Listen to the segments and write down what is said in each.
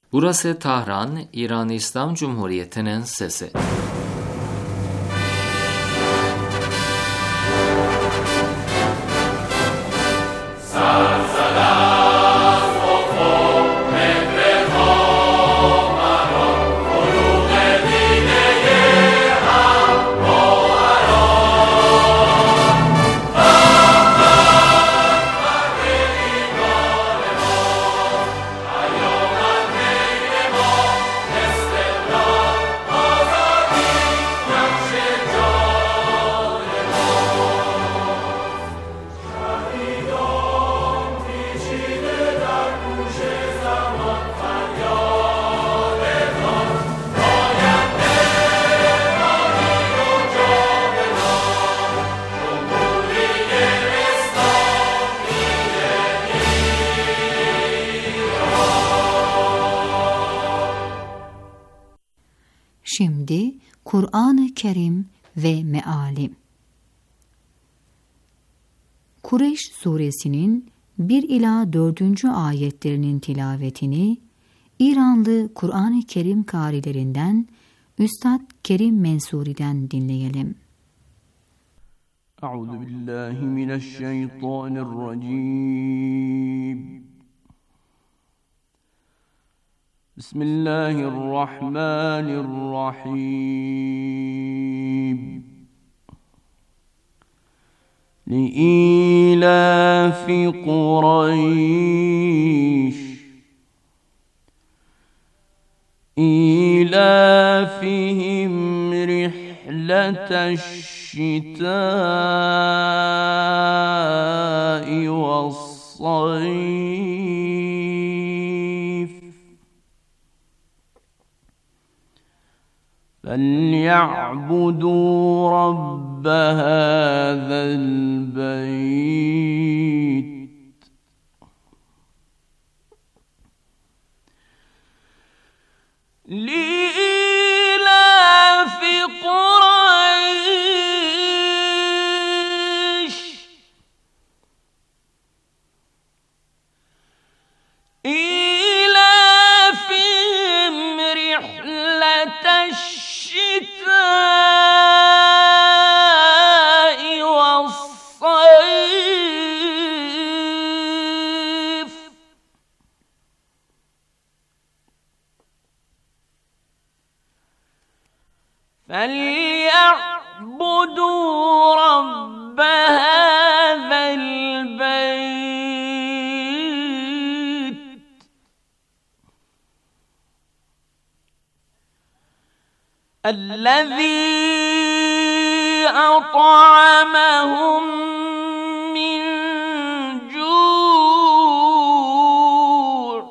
Burası Tahran, İran İslam Cumhuriyeti'nin sesi. Şimdi Kur'an-ı Kerim ve Meali. Kureyş suresinin 1 ila 4. ayetlerinin tilavetini İranlı Kur'an-ı Kerim kârilerinden Üstad Kerim Mensuri'den dinleyelim. Euzubillahimineşşeytanirracim. Bismillahirrahmanirrahim. Li'ilafi Kureyş İlafihim rihleteşşitâ'i ve's-sayf فَلْيَعْبُدُوا رَبَّ هَذَا الْبَيْتِ لِإِيلَافِ قُرَيْشٍ إِيلَافِهِمْ رِحْلَةَ الشِّتَاءِ وَالصَّيْفِ فَلْيَعْبُدُوا رَبَّ هَذَا الْبَيْتِ الَّذِي أَطْعَمَهُم مِّن جُوعٍ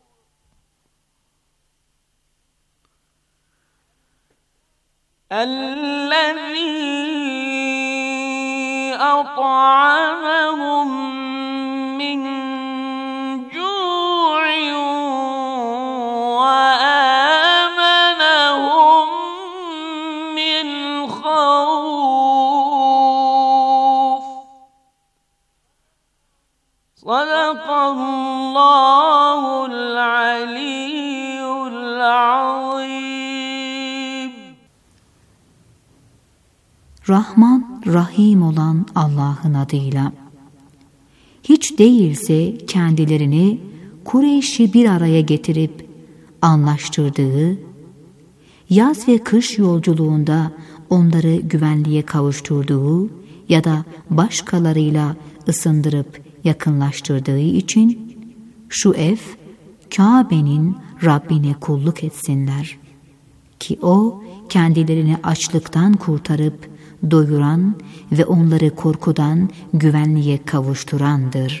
وَآمَنَهُم مِّنْ خَوْفٍ. صدق الله العلي العظيم. Rahman, Rahim olan Allah'ın adıyla. Hiç değilse kendilerini Kureyş'i bir araya getirip anlaştırdığı, yaz ve kış yolculuğunda onları güvenliğe kavuşturduğu ya da başkalarıyla ısındırıp yakınlaştırdığı için şu ev, Kabe'nin Rabbine kulluk etsinler. Ki O kendilerini açlıktan kurtarıp doyuran ve onları korkudan güvenliğe kavuşturandır.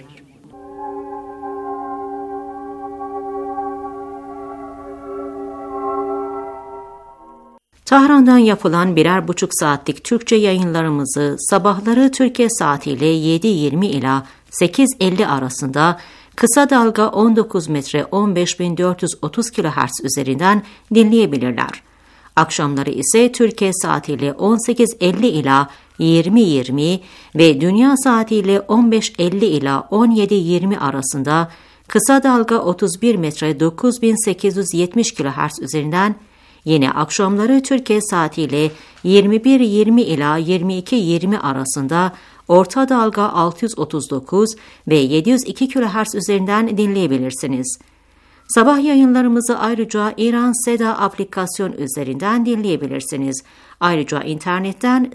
Tahran'dan yapılan 1,5 saatlik Türkçe yayınlarımızı sabahları Türkiye saatiyle 7:20 ila 8:50 arasında kısa dalga 19 metre 15.430 kHz üzerinden dinleyebilirler. Akşamları ise Türkiye saatiyle 18:50 ila 20:20 ve dünya saatiyle 15:50 ila 17:20 arasında kısa dalga 31 metre 9870 kHz üzerinden, yine akşamları Türkiye saatiyle 21:20 ila 22:20 arasında orta dalga 639 ve 702 kHz üzerinden dinleyebilirsiniz. Sabah yayınlarımızı ayrıca İran Seda aplikasyon üzerinden dinleyebilirsiniz. Ayrıca internetten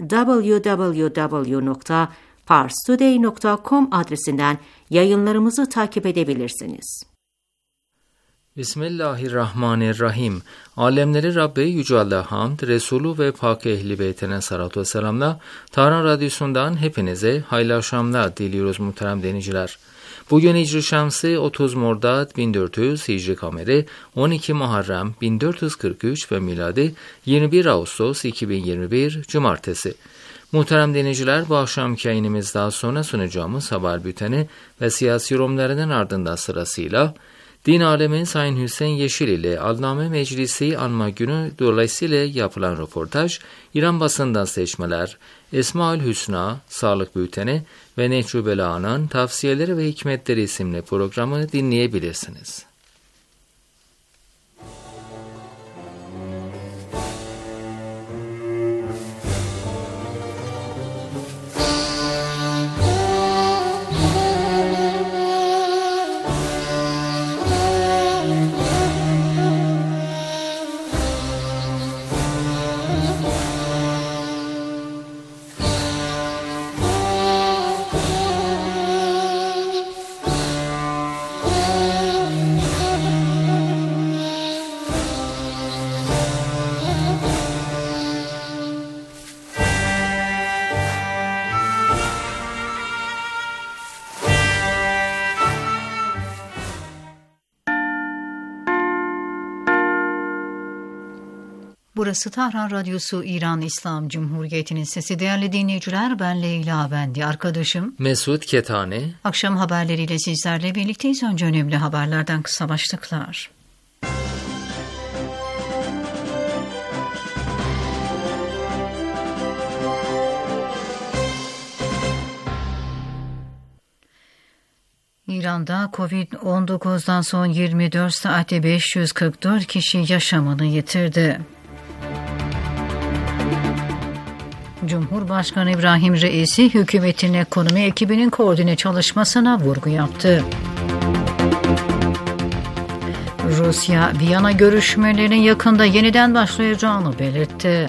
www.parstoday.com adresinden yayınlarımızı takip edebilirsiniz. Bismillahirrahmanirrahim. Alemleri Rabbi Yüce Allah hamd, Resulü ve Pak Ehli Beytine salatu ve selamla Tahran Radyosu'ndan hepinize hayırlı akşamlar diliyoruz muhterem dinleyiciler. Bugün Hicri Şemsi 30 Mordad 1400, Hicri Kameri 12 Muharrem 1443 ve miladi 21 Ağustos 2021 Cumartesi. Muhterem dinleyiciler, bu akşamki yayınımız daha sonra sunacağımız haber bülteni ve siyasi yorumlarının ardından sırasıyla Din Alemi Sayın Hüseyin Yeşil ile Allame Meclisi Anma Günü dolayısıyla yapılan röportaj, İran basından seçmeler, Esmaül Hüsna, Sağlık Bülteni ve Nehcü Bela'nın Tavsiyeleri ve Hikmetleri isimli programı dinleyebilirsiniz. Burası Tahran Radyosu, İran İslam Cumhuriyeti'nin sesi. Değerli dinleyiciler, ben Leyla Bendi, arkadaşım Mesut Ketani. Akşam haberleriyle sizlerle birlikteyiz. Önce önemli haberlerden kısa başlıklar. İran'da Covid-19'dan son 24 saatte 544 kişi yaşamını yitirdi. Cumhurbaşkanı İbrahim Reisi, hükümetin ekonomi ekibinin koordine çalışmasına vurgu yaptı. Rusya, Viyana görüşmelerinin yakında yeniden başlayacağını belirtti.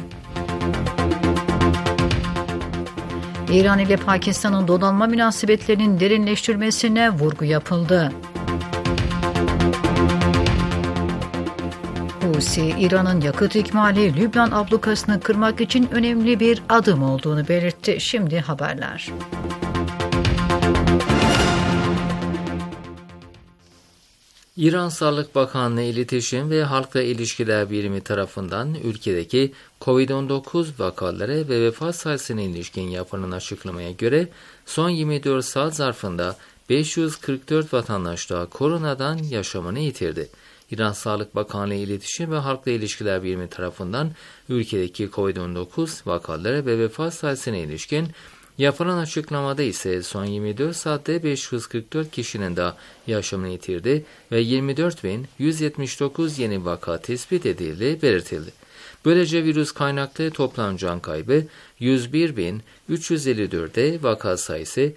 İran ile Pakistan'ın donanma münasebetlerinin derinleştirmesine vurgu yapıldı. Husi, İran'ın yakıt ikmali Lübnan ablukasını kırmak için önemli bir adım olduğunu belirtti. Şimdi haberler. İran Sağlık Bakanlığı İletişim ve Halkla İlişkiler Birimi tarafından ülkedeki Covid-19 vakaları ve vefat sayısına ilişkin yapılan açıklamaya göre son 24 saat zarfında 544 vatandaş daha koronadan yaşamını yitirdi. İran Sağlık Bakanlığı İletişim ve Halkla İlişkiler Birimi tarafından ülkedeki Covid-19 vakaları ve vefat sayısına ilişkin yapılan açıklamada ise son 24 saatte 544 kişinin de yaşamını yitirdi ve 24.179 yeni vaka tespit edildiği belirtildi. Böylece virüs kaynaklı toplam can kaybı 101.354'e, vaka sayısı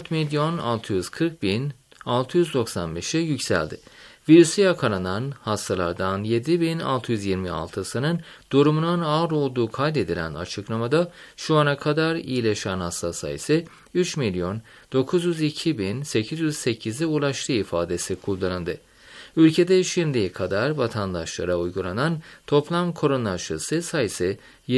4.640.695'e yükseldi. Virüse yakalanan hastalardan 7.626'sının durumunun ağır olduğu kaydedilen açıklamada şu ana kadar iyileşen hasta sayısı 3.902.808'e ulaştığı ifadesi kullanıldı. Ülkede şimdiye kadar vatandaşlara uygulanan toplam korona aşısı sayısı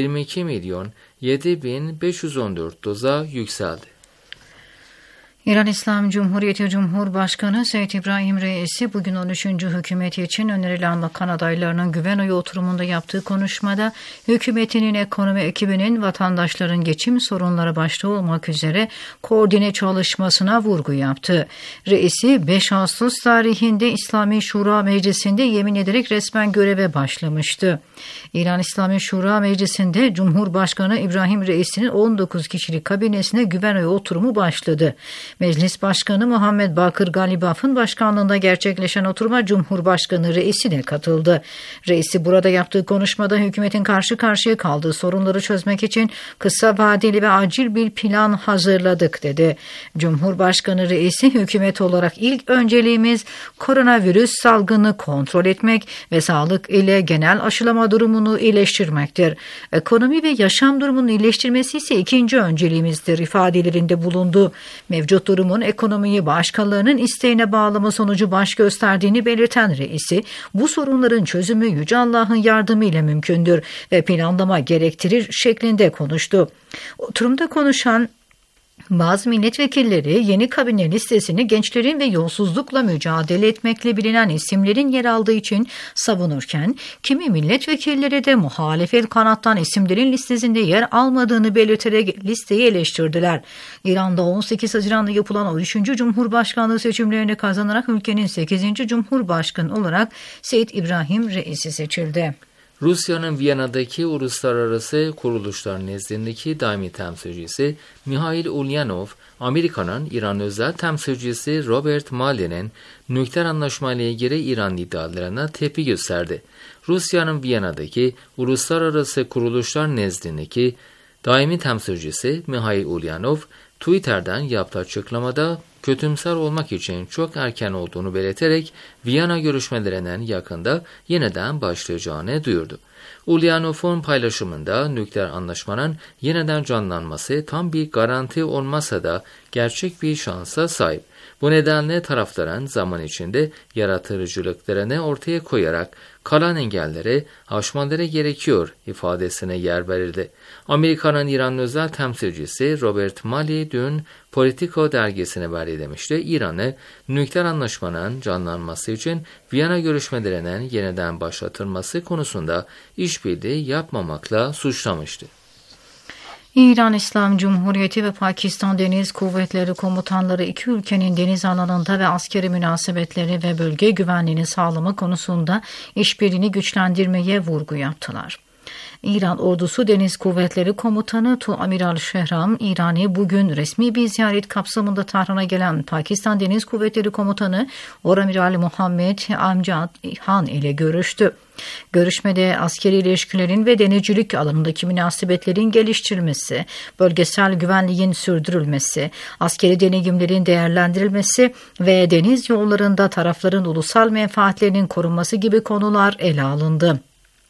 22.007.514 doza yükseldi. İran İslam Cumhuriyeti Cumhurbaşkanı Seyyid İbrahim Reisi bugün 13. hükümeti için önerilen bakan adaylarının güven oyu oturumunda yaptığı konuşmada hükümetinin ekonomi ekibinin vatandaşların geçim sorunları başta olmak üzere koordine çalışmasına vurgu yaptı. Reisi 5 Ağustos tarihinde İslami Şura Meclisi'nde yemin ederek resmen göreve başlamıştı. İran İslami Şura Meclisi'nde Cumhurbaşkanı İbrahim Reisi'nin 19 kişilik kabinesine güven oyu oturumu başladı. Meclis Başkanı Muhammed Bakır Galibaf'ın başkanlığında gerçekleşen oturuma Cumhurbaşkanı Reisi de katıldı. Reisi burada yaptığı konuşmada hükümetin karşı karşıya kaldığı sorunları çözmek için kısa vadeli ve acil bir plan hazırladık dedi. Cumhurbaşkanı Reisi hükümet olarak ilk önceliğimiz koronavirüs salgını kontrol etmek ve sağlık ile genel aşılama durumunu iyileştirmektir. Ekonomi ve yaşam durumunun iyileştirmesi ise ikinci önceliğimizdir ifadelerinde bulundu. Mevcut durumun ekonomiyi başkalarının isteğine bağlama sonucu baş gösterdiğini belirten reisi, bu sorunların çözümü Yüce Allah'ın yardımıyla mümkündür ve planlama gerektirir şeklinde konuştu. Oturumda konuşan bazı milletvekilleri yeni kabine listesini gençlerin ve yolsuzlukla mücadele etmekle bilinen isimlerin yer aldığı için savunurken, kimi milletvekilleri de muhalefet kanattan isimlerin listesinde yer almadığını belirterek listeyi eleştirdiler. İran'da 18 Haziran'da yapılan 13. Cumhurbaşkanlığı seçimlerini kazanarak ülkenin 8. Cumhurbaşkanı olarak Seyyid İbrahim Reisi seçildi. Rusya'nın Viyana'daki uluslararası kuruluşlar nezdindeki daimi temsilcisi Mikhail Ulyanov, Amerika'nın İran özel temsilcisi Robert Malley'nin nükleer anlaşmayla ilgili İran iddialarına tepki gösterdi. Rusya'nın Viyana'daki uluslararası kuruluşlar nezdindeki daimi temsilcisi Mikhail Ulyanov, Twitter'dan yaptığı açıklamada kötümser olmak için çok erken olduğunu belirterek Viyana görüşmelerinin yakında yeniden başlayacağını duyurdu. Ulyanov'un paylaşımında nükleer anlaşmanın yeniden canlanması tam bir garanti olmasa da gerçek bir şansa sahip. Bu nedenle tarafların zaman içinde yaratıcılıklarını ortaya koyarak kalan engelleri aşmaları gerekiyor ifadesine yer verildi. Amerika'nın İran özel temsilcisi Robert Malley dün Politico dergisine verdiği demişti. İran'ı nükleer anlaşmanın canlanması için Viyana görüşmelerinin yeniden başlatılması konusunda işbirliği yapmamakla suçlamıştı. İran İslam Cumhuriyeti ve Pakistan Deniz Kuvvetleri komutanları iki ülkenin deniz alanında ve askeri münasebetleri ve bölge güvenliğini sağlama konusunda işbirliğini güçlendirmeye vurgu yaptılar. İran Ordusu Deniz Kuvvetleri Komutanı Tuamiral Şehram İrani bugün resmi bir ziyaret kapsamında Tahran'a gelen Pakistan Deniz Kuvvetleri Komutanı Oramiral Muhammed Amjad Han ile görüştü. Görüşmede askeri ilişkilerin ve denizcilik alanındaki münasebetlerin geliştirilmesi, bölgesel güvenliğin sürdürülmesi, askeri deneyimlerin değerlendirilmesi ve deniz yollarında tarafların ulusal menfaatlerinin korunması gibi konular ele alındı.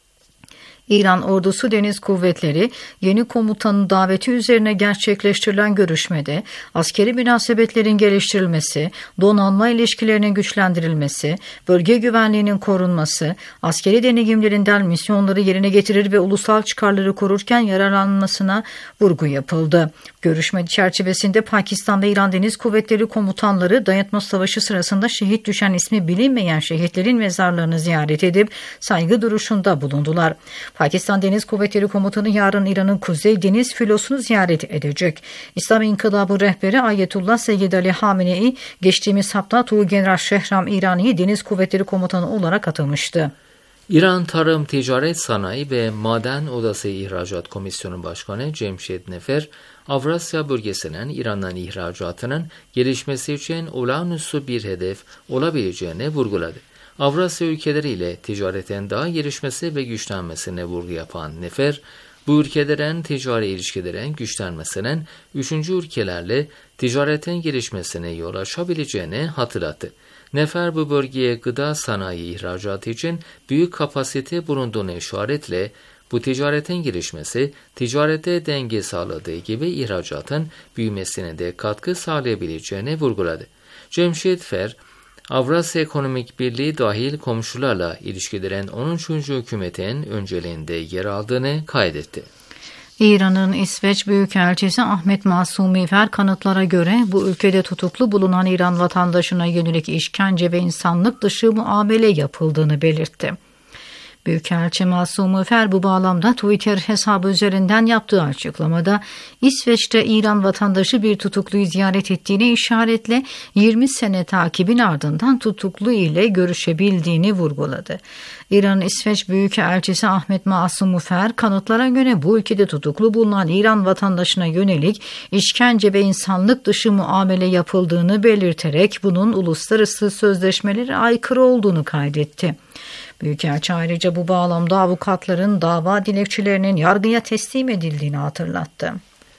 İran Ordusu Deniz Kuvvetleri yeni komutanın daveti üzerine gerçekleştirilen görüşmede askeri münasebetlerin geliştirilmesi, donanma ilişkilerinin güçlendirilmesi, bölge güvenliğinin korunması, askeri deneyimlerinden misyonları yerine getirir ve ulusal çıkarları korurken yararlanmasına vurgu yapıldı. Görüşme çerçevesinde Pakistan ve İran Deniz Kuvvetleri komutanları dayatma savaşı sırasında şehit düşen ismi bilinmeyen şehitlerin mezarlarını ziyaret edip saygı duruşunda bulundular. Pakistan Deniz Kuvvetleri Komutanı yarın İran'ın Kuzey Deniz Filosu'nu ziyaret edecek. İslam İnkılabı rehberi Ayetullah Seyyid Ali Hamenei geçtiğimiz hafta Tuğgeneral Şehram İrani'yi Deniz Kuvvetleri Komutanı olarak atamıştı. İran Tarım, Ticaret, Sanayi ve Maden Odası İhracat Komisyonu Başkanı Cemşid Nefer, Avrasya bölgesinin İran'dan ihracatının gelişmesi için olağanüstü bir hedef olabileceğini vurguladı. Avrasya ülkeleriyle ticaretin daha gelişmesi ve güçlenmesine vurgu yapan Nefer, bu ülkelerin ticari ilişkilerin güçlenmesinin üçüncü ülkelerle ticaretin gelişmesine yol açabileceğini hatırlattı. Nefer bu bölgeye gıda sanayi ihracatı için büyük kapasite bulunduğunu işaretle, bu ticaretin gelişmesi, ticarete denge sağladığı gibi ihracatın büyümesine de katkı sağlayabileceğini vurguladı. Cemşid Fer, Avrasya Ekonomik Birliği dahil komşularla ilişkilerin 13. hükümetin önceliğinde yer aldığını kaydetti. İran'ın İsveç Büyükelçisi Ahmet Masumifer kanıtlara göre bu ülkede tutuklu bulunan İran vatandaşına yönelik işkence ve insanlık dışı muamele yapıldığını belirtti. Büyükelçi Masum Müfer bu bağlamda Twitter hesabı üzerinden yaptığı açıklamada İsveç'te İran vatandaşı bir tutukluyu ziyaret ettiğine işaretle 20 sene takibin ardından tutuklu ile görüşebildiğini vurguladı. İran'ın İsveç Büyükelçisi Ahmet Masum Müfer, kanıtlara göre bu ülkede tutuklu bulunan İran vatandaşına yönelik işkence ve insanlık dışı muamele yapıldığını belirterek bunun uluslararası sözleşmelere aykırı olduğunu kaydetti. Büyükelçi ayrıca bu bağlamda avukatların dava dilekçelerinin yargıya teslim edildiğini hatırlattı.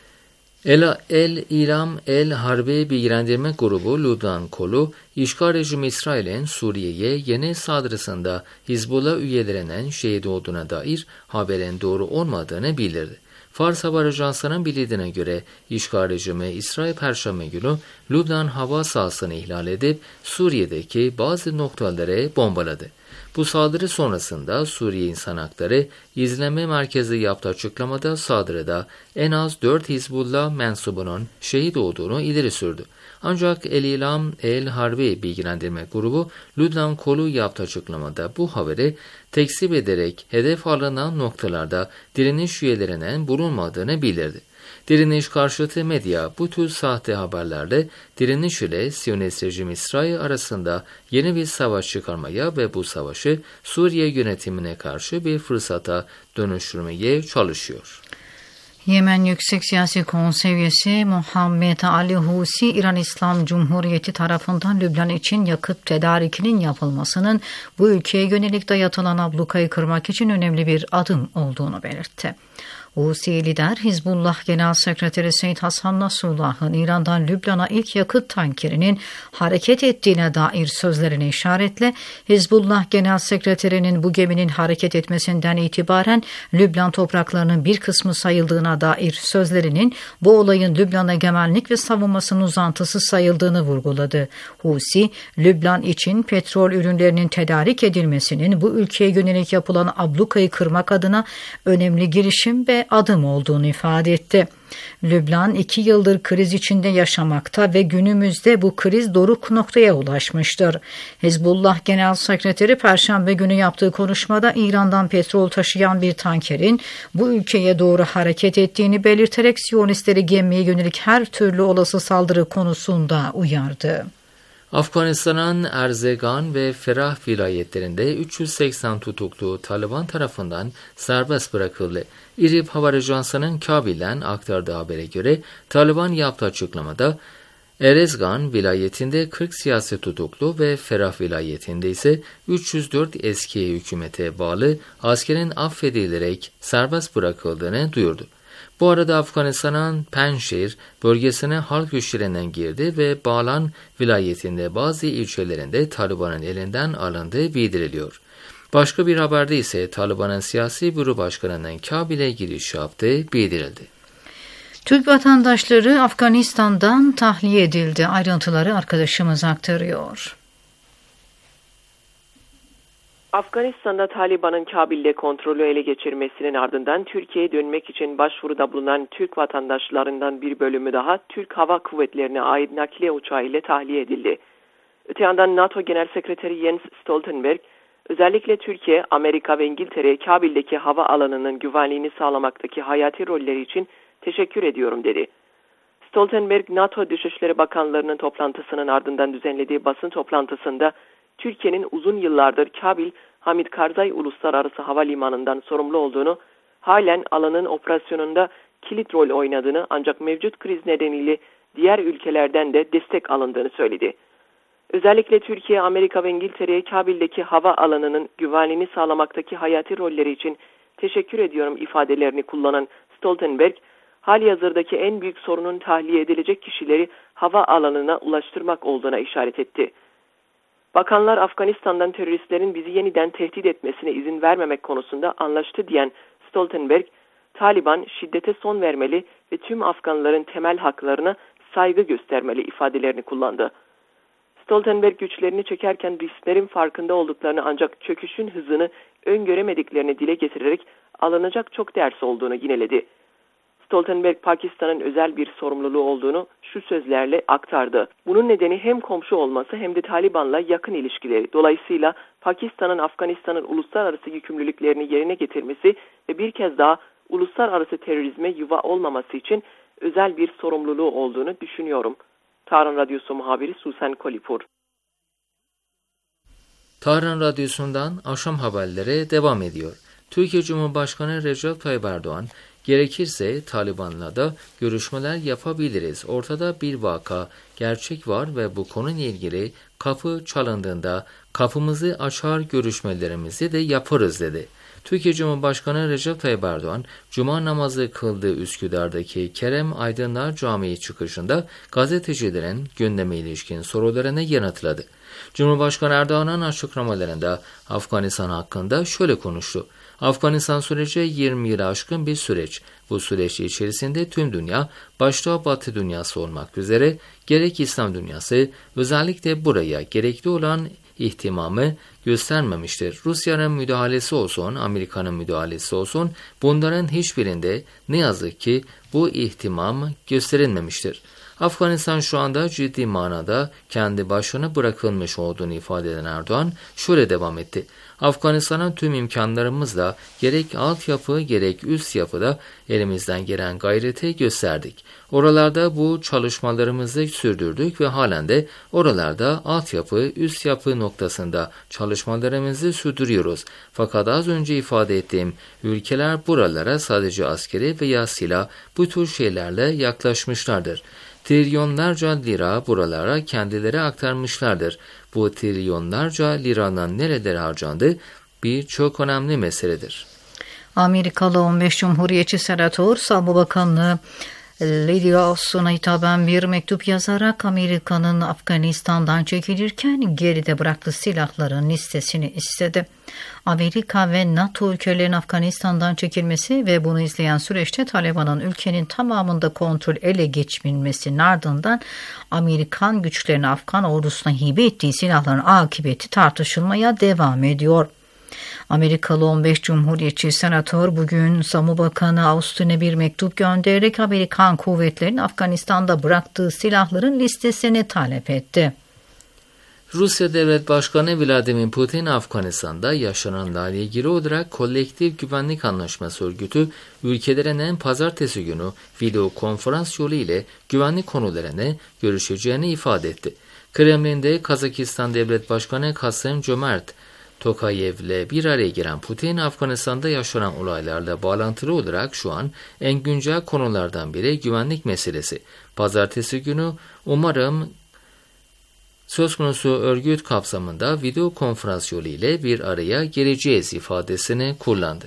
İlam El Harbi Bilgilendirme Grubu Lübnan Kolu, işgal rejimi İsrail'in Suriye'ye yeni saldırısında Hizbullah üyelerinin şehit olduğuna dair haberin doğru olmadığını bildirdi. Fars Haber Ajansı'nın bildirdiğine göre işgal rejimi İsrail Perşembe günü Lübnan hava sahasını ihlal edip Suriye'deki bazı noktaları bombaladı. Bu saldırı sonrasında Suriye İnsan Hakları İzleme Merkezi yaptığı açıklamada saldırıda en az 4 Hizbullah mensubunun şehit olduğunu ileri sürdü. Ancak İlam El Harbi Bilgilendirme Grubu Lübnan Kolu yaptığı açıklamada bu haberi tekzip ederek hedef alınan noktalarda direniş üyelerinin bulunmadığını bildirdi. Direniş karşıtı medya bu tür sahte haberlerle direniş ile Siyonist rejim İsrail arasında yeni bir savaş çıkarmaya ve bu savaşı Suriye yönetimine karşı bir fırsata dönüştürmeye çalışıyor. Yemen Yüksek Siyasi Konsey üyesi Muhammed Ali Husi, İran İslam Cumhuriyeti tarafından Lübnan için yakıt tedarikinin yapılmasının bu ülkeye yönelik dayatılan ablukayı kırmak için önemli bir adım olduğunu belirtti. Husi lider Hizbullah Genel Sekreteri Seyyid Hasan Nasrullah'ın İran'dan Lübnan'a ilk yakıt tankerinin hareket ettiğine dair sözlerine işaretle Hizbullah Genel Sekreterinin bu geminin hareket etmesinden itibaren Lübnan topraklarının bir kısmı sayıldığına dair sözlerinin bu olayın Lübnan egemenlik ve savunmasının uzantısı sayıldığını vurguladı. Husi, Lübnan için petrol ürünlerinin tedarik edilmesinin bu ülkeye yönelik yapılan ablukayı kırmak adına önemli girişim ve adım olduğunu ifade etti. Lübnan 2 yıldır kriz içinde yaşamakta ve günümüzde bu kriz doruk noktaya ulaşmıştır. Hizbullah Genel Sekreteri Perşembe günü yaptığı konuşmada İran'dan petrol taşıyan bir tankerin bu ülkeye doğru hareket ettiğini belirterek Siyonistleri gemiye yönelik her türlü olası saldırı konusunda uyardı. Afganistan'ın Erzegan ve Ferah vilayetlerinde 380 tutuklu Taliban tarafından serbest bırakıldı. İRIB Haber Ajansı'nın Kabil'den aktardığı habere göre Taliban yaptığı açıklamada Erezgan vilayetinde 40 siyasi tutuklu ve Ferah vilayetinde ise 304 eski hükümete bağlı askerin affedilerek serbest bırakıldığını duyurdu. Bu arada Afganistan'ın Panjshir bölgesine halk güçlerinden girdi ve Balan vilayetinde bazı ilçelerinde Taliban'ın elinden alındığı bildiriliyor. Başka bir haberde ise Taliban'ın siyasi büro başkanının Kabil'e giriş yaptığı bildirildi. Türk vatandaşları Afganistan'dan tahliye edildi. Ayrıntıları arkadaşımız aktarıyor. Afganistan'da Taliban'ın Kabil'de kontrolü ele geçirmesinin ardından Türkiye'ye dönmek için başvuruda bulunan Türk vatandaşlarından bir bölümü daha Türk Hava Kuvvetleri'ne ait nakliye uçağı ile tahliye edildi. Öte yandan NATO Genel Sekreteri Jens Stoltenberg, özellikle Türkiye, Amerika ve İngiltere'ye Kabil'deki hava alanının güvenliğini sağlamaktaki hayati rolleri için teşekkür ediyorum dedi. Stoltenberg, NATO Dışişleri Bakanlarının toplantısının ardından düzenlediği basın toplantısında, Türkiye'nin uzun yıllardır Kabil Hamid Karzai Uluslararası Havalimanı'ndan sorumlu olduğunu, halen alanın operasyonunda kilit rol oynadığını ancak mevcut kriz nedeniyle diğer ülkelerden de destek alındığını söyledi. Özellikle Türkiye, Amerika ve İngiltere'ye Kabil'deki hava alanının güvenliğini sağlamaktaki hayati rolleri için teşekkür ediyorum ifadelerini kullanan Stoltenberg, halihazırdaki en büyük sorunun tahliye edilecek kişileri hava alanına ulaştırmak olduğuna işaret etti. Bakanlar Afganistan'dan teröristlerin bizi yeniden tehdit etmesine izin vermemek konusunda anlaştı diyen Stoltenberg, Taliban şiddete son vermeli ve tüm Afganların temel haklarına saygı göstermeli ifadelerini kullandı. Stoltenberg güçlerini çekerken risklerin farkında olduklarını ancak çöküşün hızını öngöremediklerini dile getirerek alınacak çok ders olduğunu yineledi. Stoltenberg, Pakistan'ın özel bir sorumluluğu olduğunu şu sözlerle aktardı. Bunun nedeni hem komşu olması hem de Taliban'la yakın ilişkileri. Dolayısıyla Pakistan'ın Afganistan'ın uluslararası yükümlülüklerini yerine getirmesi ve bir kez daha uluslararası terörizme yuva olmaması için özel bir sorumluluğu olduğunu düşünüyorum. Tahran Radyosu muhabiri Susan Kolipur. Tahran Radyosu'ndan akşam haberleri devam ediyor. Türkiye Cumhurbaşkanı Recep Tayyip Erdoğan, gerekirse Taliban'la da görüşmeler yapabiliriz. Ortada bir vaka, gerçek var ve bu konuyla ilgili kapı çalındığında kapımızı açar, görüşmelerimizi de yaparız dedi. Türkiye Cumhurbaşkanı Recep Tayyip Erdoğan, Cuma namazı kıldığı Üsküdar'daki Kerem Aydınlar Camii çıkışında gazetecilerin gündeme ilişkin sorularını yanıtladı. Cumhurbaşkanı Erdoğan'ın açıklamalarında Afganistan hakkında şöyle konuştu. Afganistan süreci 20 yılı aşkın bir süreç. Bu süreç içerisinde tüm dünya, başta Batı dünyası olmak üzere gerek İslam dünyası özellikle buraya gerekli olan ihtimamı göstermemiştir. Rusya'nın müdahalesi olsun, Amerika'nın müdahalesi olsun, bunların hiçbirinde ne yazık ki bu ihtimam gösterilmemiştir. Afganistan şu anda ciddi manada kendi başına bırakılmış olduğunu ifade eden Erdoğan şöyle devam etti. Afganistan'ın tüm imkanlarımızla gerek altyapı gerek üst yapıda elimizden gelen gayreti gösterdik. Oralarda bu çalışmalarımızı sürdürdük ve halen de oralarda altyapı üst yapı noktasında çalışmalarımızı sürdürüyoruz. Fakat az önce ifade ettiğim ülkeler buralara sadece askeri veya silah bu tür şeylerle yaklaşmışlardır. Trilyonlarca lira buralara kendileri aktarmışlardır. Bu trilyonlarca liranın nerelere harcandığı bir çok önemli meseledir. Amerikalı 15 Cumhuriyetçi Senatör Savunma Bakanlığı Lydia Austin'a hitaben bir mektup yazarak Amerika'nın Afganistan'dan çekilirken geride bıraktığı silahların listesini istedi. Amerika ve NATO ülkelerinin Afganistan'dan çekilmesi ve bunu izleyen süreçte Taliban'ın ülkenin tamamında kontrol ele geçirilmesinin ardından Amerikan güçlerine Afgan ordusuna hibe ettiği silahların akıbeti tartışılmaya devam ediyor. Amerikalı 15 Cumhuriyetçi Senatör bugün Savunma Bakanı Austin'e bir mektup göndererek Amerikan kuvvetlerinin Afganistan'da bıraktığı silahların listesini talep etti. Rusya Devlet Başkanı Vladimir Putin, Afganistan'da yaşananlarla ilgili olarak Kolektif Güvenlik Anlaşması Örgütü ülkelerinin pazartesi günü video konferans yolu ile güvenlik konularını görüşeceğini ifade etti. Kremlin'de Kazakistan Devlet Başkanı Kassym-Jomart Tokayev'le bir araya giren Putin, Afganistan'da yaşanan olaylarla bağlantılı olarak şu an en güncel konulardan biri güvenlik meselesi. Pazartesi günü umarım söz konusu örgüt kapsamında video konferans yolu ile bir araya geleceğiz ifadesini kullandı.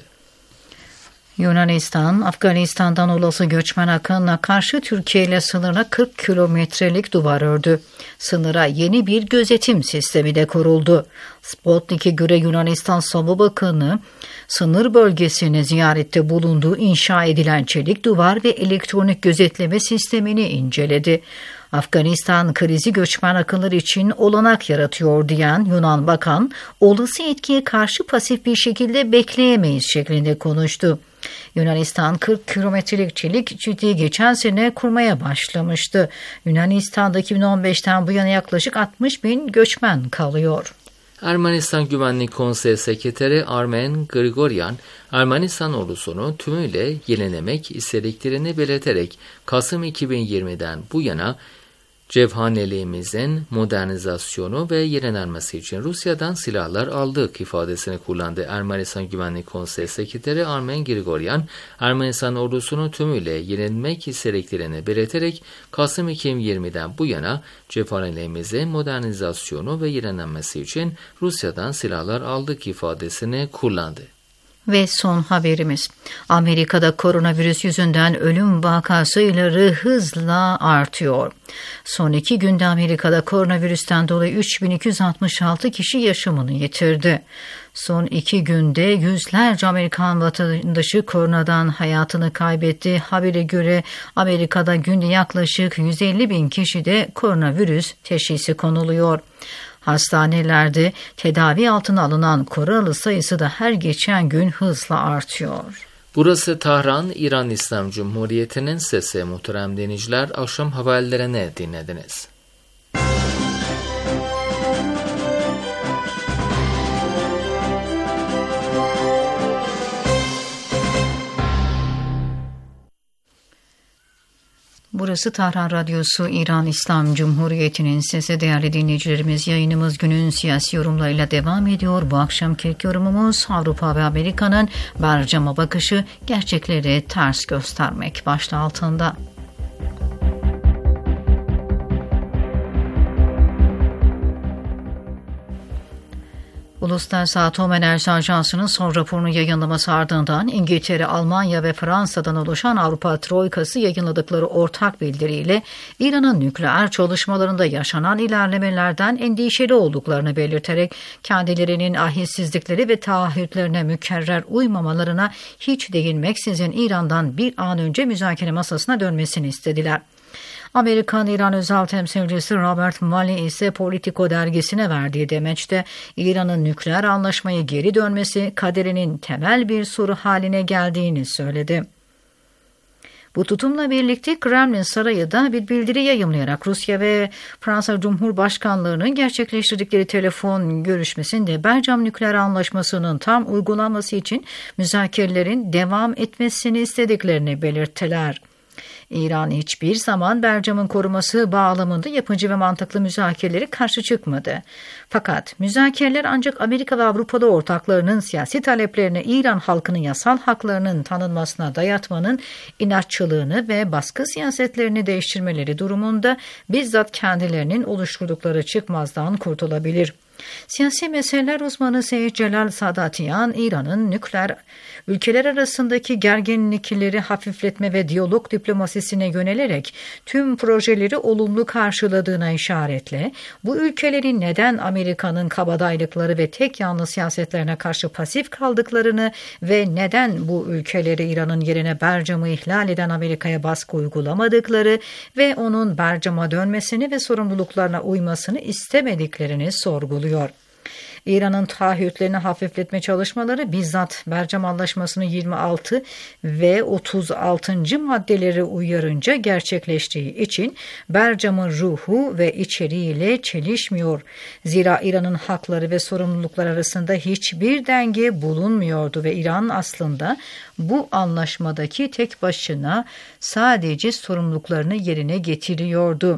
Yunanistan, Afganistan'dan olası göçmen akınına karşı Türkiye ile sınırına 40 kilometrelik duvar ördü. Sınıra yeni bir gözetim sistemi de kuruldu. Sputnik'e göre Yunanistan Savunma Bakanı, sınır bölgesine ziyarette bulunduğu inşa edilen çelik duvar ve elektronik gözetleme sistemini inceledi. Afganistan krizi göçmen akınları için olanak yaratıyor diyen Yunan Bakan, olası etkiye karşı pasif bir şekilde bekleyemeyiz şeklinde konuştu. Yunanistan 40 kilometrelik çelik çitiyi geçen sene kurmaya başlamıştı. Yunanistan'da 2015'ten bu yana yaklaşık 60 bin göçmen kalıyor. Ermenistan Güvenlik Konseyi Sekreteri Armen Grigoryan, Ermenistan ordusunu tümüyle yenilemek istediklerini belirterek Kasım 2020'den bu yana cephaneliğimizin modernizasyonu ve yenilenmesi için Rusya'dan silahlar aldık ifadesini kullandı. Ermenistan Güvenlik Konseyi Sekreteri Armen Grigoryan, Ermenistan ordusunu tümüyle yenilmek istediklerini belirterek Kasım 2020'den bu yana cephaneliğimizin modernizasyonu ve yenilenmesi için Rusya'dan silahlar aldık ifadesini kullandı. Ve son haberimiz. Amerika'da koronavirüs yüzünden ölüm vaka sayıları hızla artıyor. Son 2 günde Amerika'da koronavirüsten dolayı 3266 kişi yaşamını yitirdi. Son 2 günde yüzlerce Amerikan vatandaşı koronadan hayatını kaybetti. Habere göre Amerika'da günde yaklaşık 150 bin kişide koronavirüs teşhisi konuluyor. Hastanelerde tedavi altına alınan koronalı sayısı da her geçen gün hızla artıyor. Burası Tahran, İran İslam Cumhuriyeti'nin sesi. Muhterem dinleyiciler, akşam haberlerini dinlediniz. Burası Tahran Radyosu, İran İslam Cumhuriyeti'nin sesi. Değerli dinleyicilerimiz, yayınımız günün siyasi yorumlarıyla devam ediyor. Bu akşamki ilk yorumumuz Avrupa ve Amerika'nın Bergam'a bakışı, gerçekleri ters göstermek başlığı altında. Uluslararası Atom Enerjisi Ajansı'nın son raporunu yayınlaması ardından İngiltere, Almanya ve Fransa'dan oluşan Avrupa Troikası yayınladıkları ortak bildiriyle İran'ın nükleer çalışmalarında yaşanan ilerlemelerden endişeli olduklarını belirterek kendilerinin ahitsizlikleri ve taahhütlerine mükerrer uymamalarına hiç değinmeksizin İran'dan bir an önce müzakere masasına dönmesini istediler. Amerikan İran özel temsilcisi Robert Malley ise Politico dergisine verdiği demeçte İran'ın nükleer anlaşmaya geri dönmesi kaderinin temel bir soru haline geldiğini söyledi. Bu tutumla birlikte Kremlin Sarayı da bir bildiri yayımlayarak Rusya ve Fransa Cumhurbaşkanlarının gerçekleştirdikleri telefon görüşmesinde Bergam Nükleer Anlaşması'nın tam uygulanması için müzakerelerin devam etmesini istediklerini belirttiler. İran hiçbir zaman Bergam'ın koruması bağlamında yapıcı ve mantıklı müzakerelere karşı çıkmadı. Fakat müzakereler ancak Amerika ve Avrupa'da ortaklarının siyasi taleplerini İran halkının yasal haklarının tanınmasına dayatmanın inatçılığını ve baskı siyasetlerini değiştirmeleri durumunda bizzat kendilerinin oluşturdukları çıkmazdan kurtulabilir. Siyasi meseleler uzmanı Seyyid Celal Sadatiyan, İran'ın nükleer ülkeler arasındaki gerginlikleri hafifletme ve diyalog diplomasisine yönelerek tüm projeleri olumlu karşıladığına işaretle, bu ülkelerin neden Amerika'nın kabadayılıkları ve tek yanlı siyasetlerine karşı pasif kaldıklarını ve neden bu ülkeleri İran'ın yerine Bergam'ı ihlal eden Amerika'ya baskı uygulamadıkları ve onun Bergam'a dönmesini ve sorumluluklarına uymasını istemediklerini sorguluyor. İran'ın taahhütlerini hafifletme çalışmaları bizzat Bergam Anlaşması'nın 26 ve 36. maddeleri uyarınca gerçekleştiği için Bergam'ın ruhu ve içeriğiyle çelişmiyor. Zira İran'ın hakları ve sorumluluklar arasında hiçbir denge bulunmuyordu ve İran aslında bu anlaşmadaki tek başına sadece sorumluluklarını yerine getiriyordu.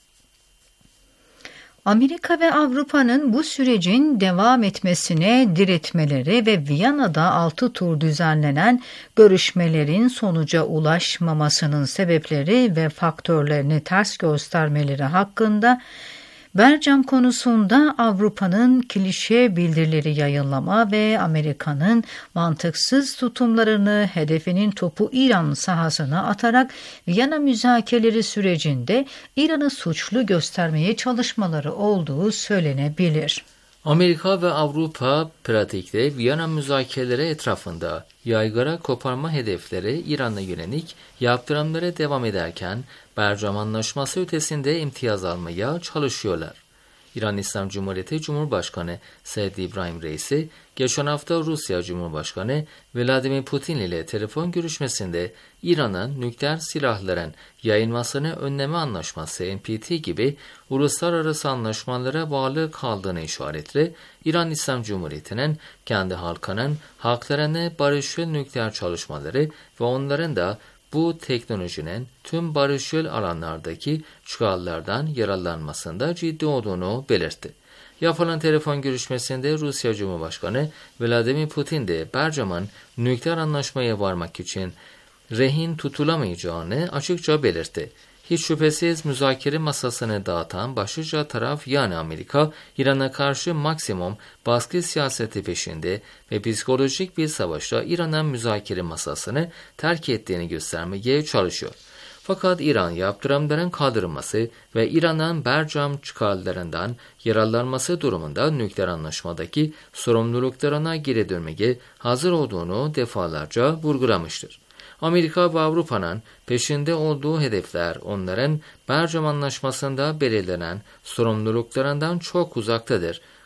Amerika ve Avrupa'nın bu sürecin devam etmesine diretmeleri ve Viyana'da 6 tur düzenlenen görüşmelerin sonuca ulaşmamasının sebepleri ve faktörlerini ters göstermeleri hakkında Bergam konusunda Avrupa'nın klişe bildirileri yayınlama ve Amerika'nın mantıksız tutumlarını hedefinin topu İran sahasına atarak Viyana müzakereleri sürecinde İran'ı suçlu göstermeye çalışmaları olduğu söylenebilir. Amerika ve Avrupa pratikte Viyana müzakereleri etrafında yaygara koparma hedefleri İran'a yönelik yaptırımlara devam ederken Bergam Anlaşması ötesinde imtiyaz almaya çalışıyorlar. İran İslam Cumhuriyeti Cumhurbaşkanı Said İbrahim Reisi, geçen hafta Rusya Cumhurbaşkanı Vladimir Putin ile telefon görüşmesinde İran'ın nükleer silahların yayılmasını önleme anlaşması NPT gibi uluslararası anlaşmalara bağlı kaldığını işaretle İran İslam Cumhuriyeti'nin kendi halkının haklarını barışçıl nükleer çalışmaları ve onların da bu teknolojinin tüm barışçıl alanlardaki çıkarlardan yararlanmasında ciddi olduğunu belirtti. Yapılan telefon görüşmesinde Rusya Cumhurbaşkanı Vladimir Putin de Bergam'ın nükleer anlaşmaya varmak için rehin tutulamayacağını açıkça belirtti. Hiç şüphesiz müzakere masasını dağıtan başlıca taraf yani Amerika, İran'a karşı maksimum baskı siyaseti peşinde ve psikolojik bir savaşla İran'ın müzakere masasını terk ettiğini göstermeye çalışıyor. Fakat İran yaptırımların kaldırılması ve İran'ın Bergam çıkarlarından yararlanması durumunda nükleer anlaşmadaki sorumluluklarına geri dönmeye hazır olduğunu defalarca vurgulamıştır. Amerika ve Avrupa'nın peşinde olduğu hedefler onların Bergam Anlaşması'nda belirlenen sorumluluklarından çok uzaktadır.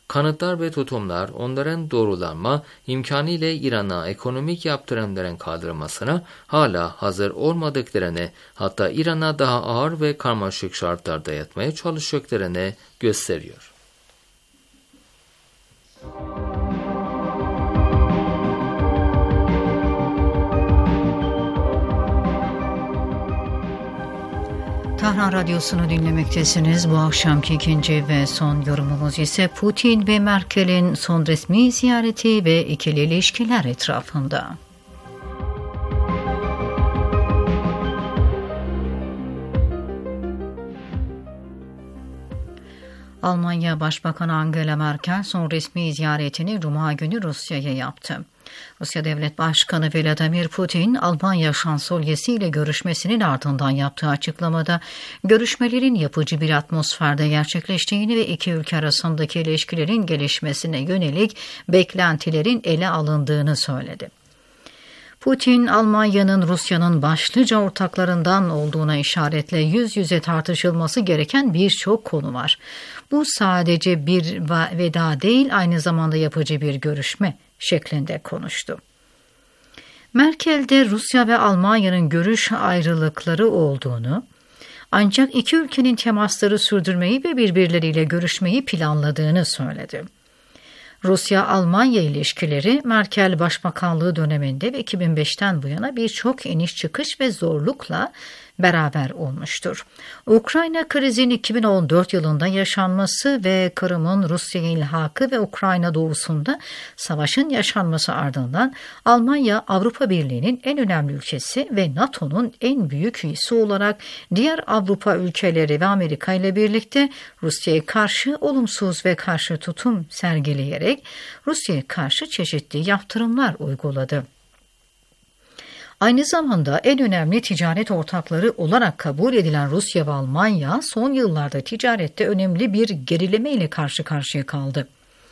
kanıtlar ve tutumlar onların doğrulanma imkanı ile İran'a ekonomik yaptırımların kaldırılmasına hala hazır olmadıklarını, hatta İran'a daha ağır ve karmaşık şartlar dayatmaya çalıştıklarını gösteriyor. Tahran Radyosu'nu dinlemektesiniz. Bu akşamki ikinci ve son yorumumuz ise Putin ve Merkel'in son resmi ziyareti ve ikili ilişkiler etrafında. Almanya Başbakanı Angela Merkel son resmi ziyaretini Cuma günü Rusya'ya yaptı. Rusya Devlet Başkanı Vladimir Putin, Almanya Şansölyesi ile görüşmesinin ardından yaptığı açıklamada görüşmelerin yapıcı bir atmosferde gerçekleştiğini ve iki ülke arasındaki ilişkilerin gelişmesine yönelik beklentilerin ele alındığını söyledi. Putin, Almanya'nın Rusya'nın başlıca ortaklarından olduğuna işaretle yüz yüze tartışılması gereken birçok konu var. Bu sadece bir veda değil, aynı zamanda yapıcı bir görüşme şeklinde konuştu. Merkel de Rusya ve Almanya'nın görüş ayrılıkları olduğunu, ancak iki ülkenin temasları sürdürmeyi ve birbirleriyle görüşmeyi planladığını söyledi. Rusya-Almanya ilişkileri Merkel Başbakanlığı döneminde ve 2005'ten bu yana birçok iniş çıkış ve zorlukla beraber olmuştur. Ukrayna krizinin 2014 yılında yaşanması ve Kırım'ın Rusya'ya ilhakı ve Ukrayna doğusunda savaşın yaşanması ardından Almanya, Avrupa Birliği'nin en önemli ülkesi ve NATO'nun en büyük üyesi olarak diğer Avrupa ülkeleri ve Amerika ile birlikte Rusya'ya karşı olumsuz ve karşı tutum sergileyerek Rusya'ya karşı çeşitli yaptırımlar uyguladı. Aynı zamanda en önemli ticaret ortakları olarak kabul edilen Rusya ve Almanya son yıllarda ticarette önemli bir gerileme ile karşı karşıya kaldı.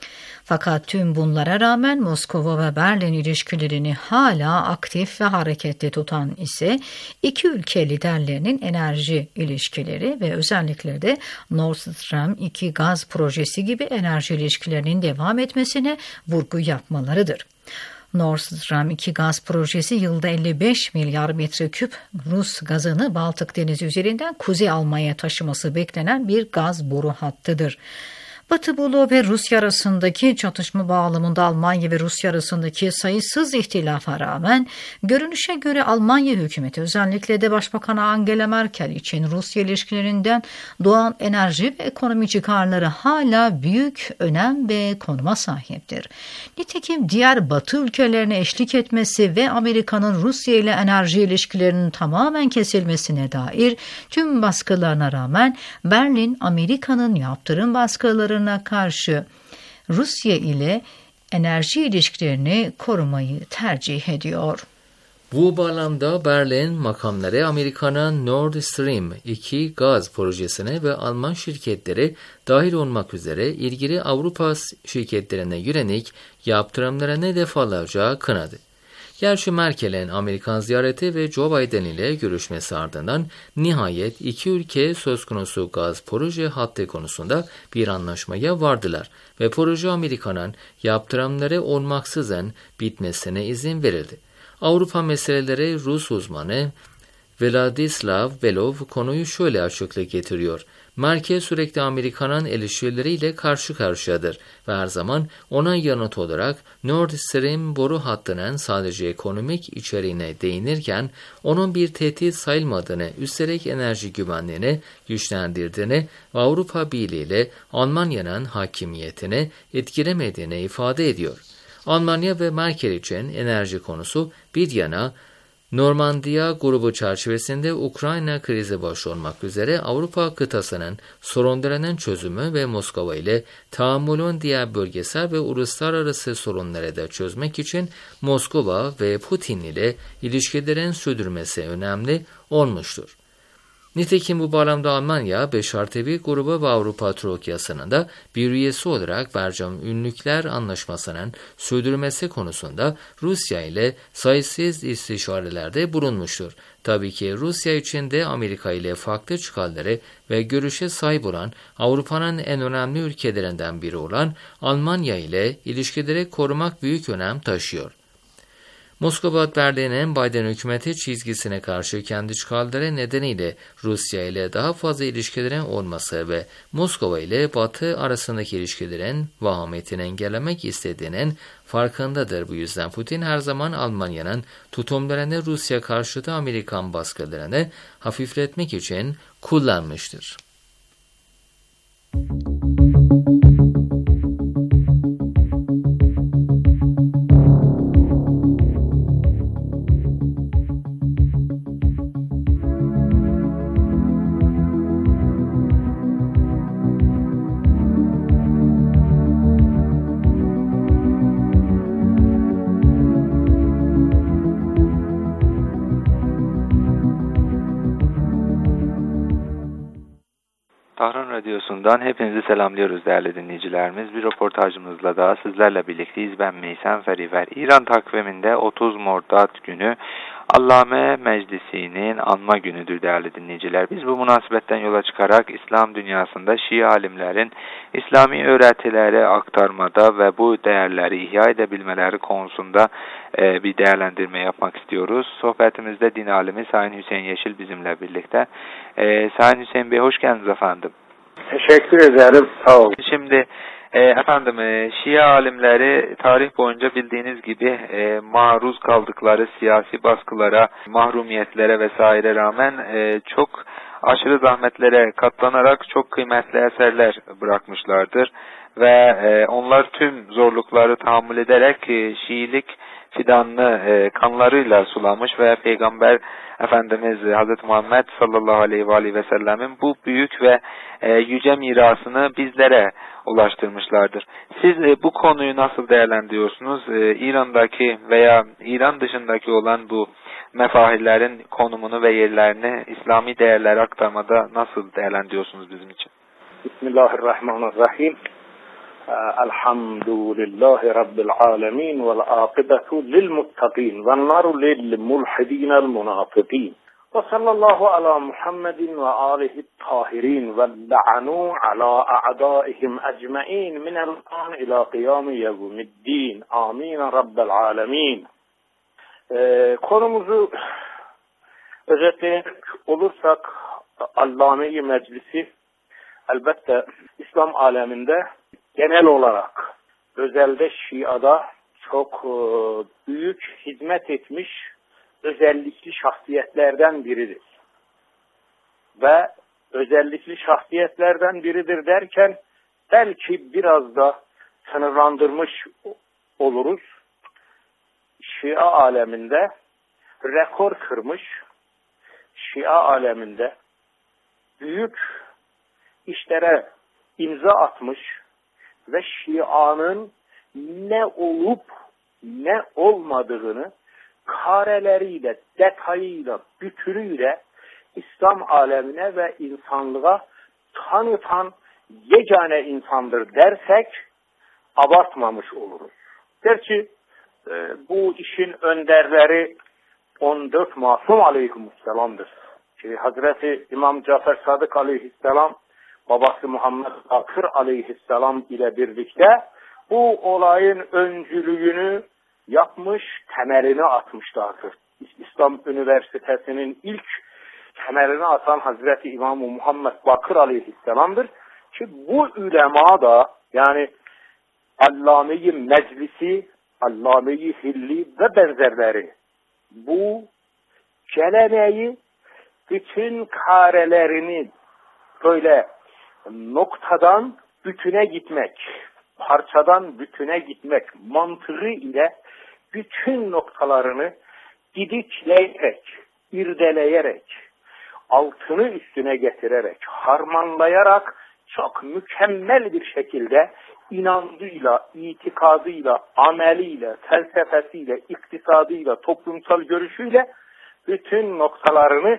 Fakat tüm bunlara rağmen Moskova ve Berlin ilişkilerini hala aktif ve hareketli tutan ise iki ülke liderlerinin enerji ilişkileri ve özellikle de Nord Stream 2 gaz projesi gibi enerji ilişkilerinin devam etmesine vurgu yapmalarıdır. Nord Stream 2 gaz projesi yılda 55 milyar metreküp Rus gazını Baltık Denizi üzerinden Kuzey Almanya'ya taşıması beklenen bir gaz boru hattıdır. Batı bloğu ve Rusya arasındaki çatışma bağlamında Almanya ve Rusya arasındaki sayısız ihtilafa rağmen görünüşe göre Almanya hükümeti özellikle de Başbakan Angela Merkel için Rusya ilişkilerinden doğan enerji ve ekonomi çıkarları hala büyük önem ve konuma sahiptir. Nitekim diğer Batı ülkelerine eşlik etmesi ve Amerika'nın Rusya ile enerji ilişkilerinin tamamen kesilmesine dair tüm baskılarına rağmen Berlin, Amerika'nın yaptırım baskıları karşı Rusya ile enerji ilişkilerini korumayı tercih ediyor. Bu bağlamda Berlin makamları Amerika'nın Nord Stream 2 gaz projesine ve Alman şirketleri dahil olmak üzere ilgili Avrupa şirketlerine yönelik yaptırımlarını defalarca kınadı. Gerçi Merkel'in Amerikan ziyareti ve Joe Biden ile görüşmesi ardından nihayet iki ülke söz konusu gaz proje hattı konusunda bir anlaşmaya vardılar ve proje Amerika'nın yaptırımları olmaksızın bitmesine izin verildi. Avrupa meseleleri Rus uzmanı Vladislav Belov konuyu şöyle açıklık getiriyor. Merkel sürekli Amerika'nın eleştirileriyle karşı karşıyadır ve her zaman ona yanıt olarak Nord Stream boru hattının sadece ekonomik içeriğine değinirken onun bir tehdit sayılmadığını, üstelik enerji güvenliğini güçlendirdiğini ve Avrupa Birliği ile Almanya'nın hakimiyetini etkilemediğini ifade ediyor. Almanya ve Merkel için enerji konusu bir yana, Normandiya grubu çerçevesinde Ukrayna krizi başta olmak üzere Avrupa kıtasının sorunlarının çözümü ve Moskova ile tahammülün diğer bölgesel ve uluslararası sorunları da çözmek için Moskova ve Putin ile ilişkilerin sürdürmesi önemli olmuştur. Nitekim bu bağlamda Almanya, Beşartevi grubu ve Avrupa Troikası'nın da bir üyesi olarak Bercam Ünlükler Anlaşması'nın sürdürülmesi konusunda Rusya ile sayısız istişarelerde bulunmuştur. Tabii ki Rusya için de Amerika ile farklı çıkarları ve görüşe sahip olan Avrupa'nın en önemli ülkelerinden biri olan Almanya ile ilişkileri korumak büyük önem taşıyor. Moskova Berlin'in Biden hükümeti çizgisine karşı kendi çıkarları nedeniyle Rusya ile daha fazla ilişkilerin olması ve Moskova ile Batı arasındaki ilişkilerin vahametini engellemek istediğinin farkındadır. Bu yüzden Putin her zaman Almanya'nın tutumlarını Rusya karşıtı Amerikan baskılarını hafifletmek için kullanmıştır. Tahran Radyosu'ndan hepinizi selamlıyoruz değerli dinleyicilerimiz. Bir röportajımızla daha sizlerle birlikteyiz. Ben Meysen Feriver. İran takviminde 30 Mordad günü Allame Meclisi'nin anma günüdür değerli dinleyiciler. Biz bu münasebetten yola çıkarak İslam dünyasında Şii alimlerin İslami öğretileri aktarmada ve bu değerleri ihya edebilmeleri konusunda bir değerlendirme yapmak istiyoruz. Sohbetimizde din alimi Sayın Hüseyin Yeşil bizimle birlikte. Sayın Hüseyin Bey hoş geldiniz efendim. Teşekkür ederim. Sağ olun. Şimdi efendim Şii alimleri tarih boyunca bildiğiniz gibi maruz kaldıkları siyasi baskılara, mahrumiyetlere vesaire rağmen çok aşırı zahmetlere katlanarak çok kıymetli eserler bırakmışlardır. Ve onlar tüm zorlukları tahammül ederek Şiilik fidanını kanlarıyla sulamış ve Peygamber Efendimiz Hz. Muhammed sallallahu aleyhi ve sellemin bu büyük ve yüce mirasını bizlere ulaştırmışlardır. Siz bu konuyu nasıl değerlendiriyorsunuz? İran'daki veya İran dışındaki olan bu mefahirlerin konumunu ve yerlerini İslami değerleri aktarmada nasıl değerlendiriyorsunuz bizim için? Bismillahirrahmanirrahim. Elhamdülillahi Rabbil alemin vel âkıbetu lil muttaqin ve naru lil mulhidinel münafıkîn. Ve sallallahu ala Muhammedin ve alihi tahirin ve la'anu ala a'daihim ecmaîn minel an ila kıyâmi yevmiddin. Amin Rabbil alemin. Konumuzu özetleyecek olursak Allame-i Meclisi elbette İslam aleminde genel olarak özelde Şia'da çok büyük hizmet etmiş özellikli şahsiyetlerden biridir. Ve özellikli şahsiyetlerden biridir derken belki biraz da sınırlandırmış oluruz. Şia aleminde rekor kırmış, Şia aleminde büyük işlere imza atmış ve Şia'nın ne olup ne olmadığını kareleriyle, detayıyla, bütünüyle İslam alemine ve insanlığa tanıtan yegane insandır dersek abartmamış oluruz. Gerçi bu işin önderleri 14 Masum aleyhisselamdır. Hazreti İmam Cafer Sadık aleyhisselam babası Muhammed Bakır aleyhisselam ile birlikte bu olayın öncülüğünü yapmış, temelini atmışlardır. İslam Üniversitesi'nin ilk temelini atan Hazreti İmam Muhammed Bakır aleyhisselamdır. Ki bu ulema da yani Allame-i Meclisi, Allame-i Hilli ve benzerleri bu geleneği bütün karelerini böyle noktadan bütüne gitmek, parçadan bütüne gitmek mantığı ile bütün noktalarını didikleyerek, irdeleyerek, altını üstüne getirerek, harmanlayarak çok mükemmel bir şekilde inancıyla, itikadıyla, ameliyle, felsefesiyle, iktisadıyla, toplumsal görüşüyle bütün noktalarını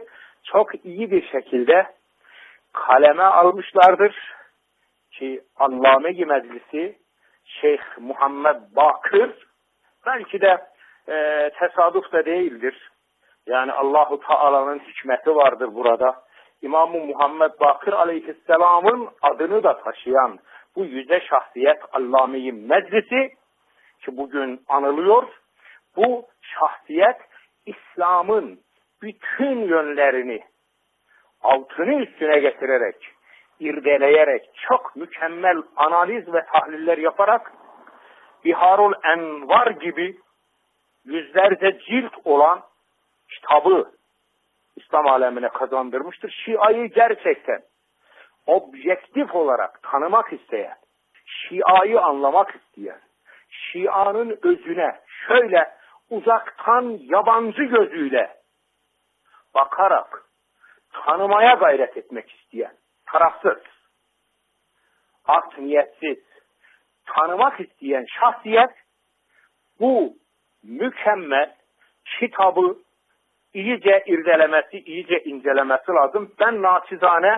çok iyi bir şekilde kaleme almışlardır ki Allame-i Meclisi Şeyh Muhammed Bakır, belki de tesadüf de değildir. Yani Allahu Teala'nın hikmeti vardır burada. İmam-ı Muhammed Bakır Aleyhisselam'ın adını da taşıyan bu yüce şahsiyet Allame-i Meclisi ki bugün anılıyor. Bu şahsiyet İslam'ın bütün yönlerini altını üstüne getirerek, irdeleyerek, çok mükemmel analiz ve tahliller yaparak Biharul Envar gibi yüzlerce cilt olan kitabı İslam alemine kazandırmıştır. Şia'yı gerçekten objektif olarak tanımak isteyen, Şia'yı anlamak isteyen, Şia'nın özüne şöyle uzaktan yabancı gözüyle bakarak tanımaya gayret etmek isteyen, tarafsız, art niyetsiz, tanımak isteyen şahsiyet bu mükemmel kitabı iyice irdelemesi, iyice incelemesi lazım. Ben naçizane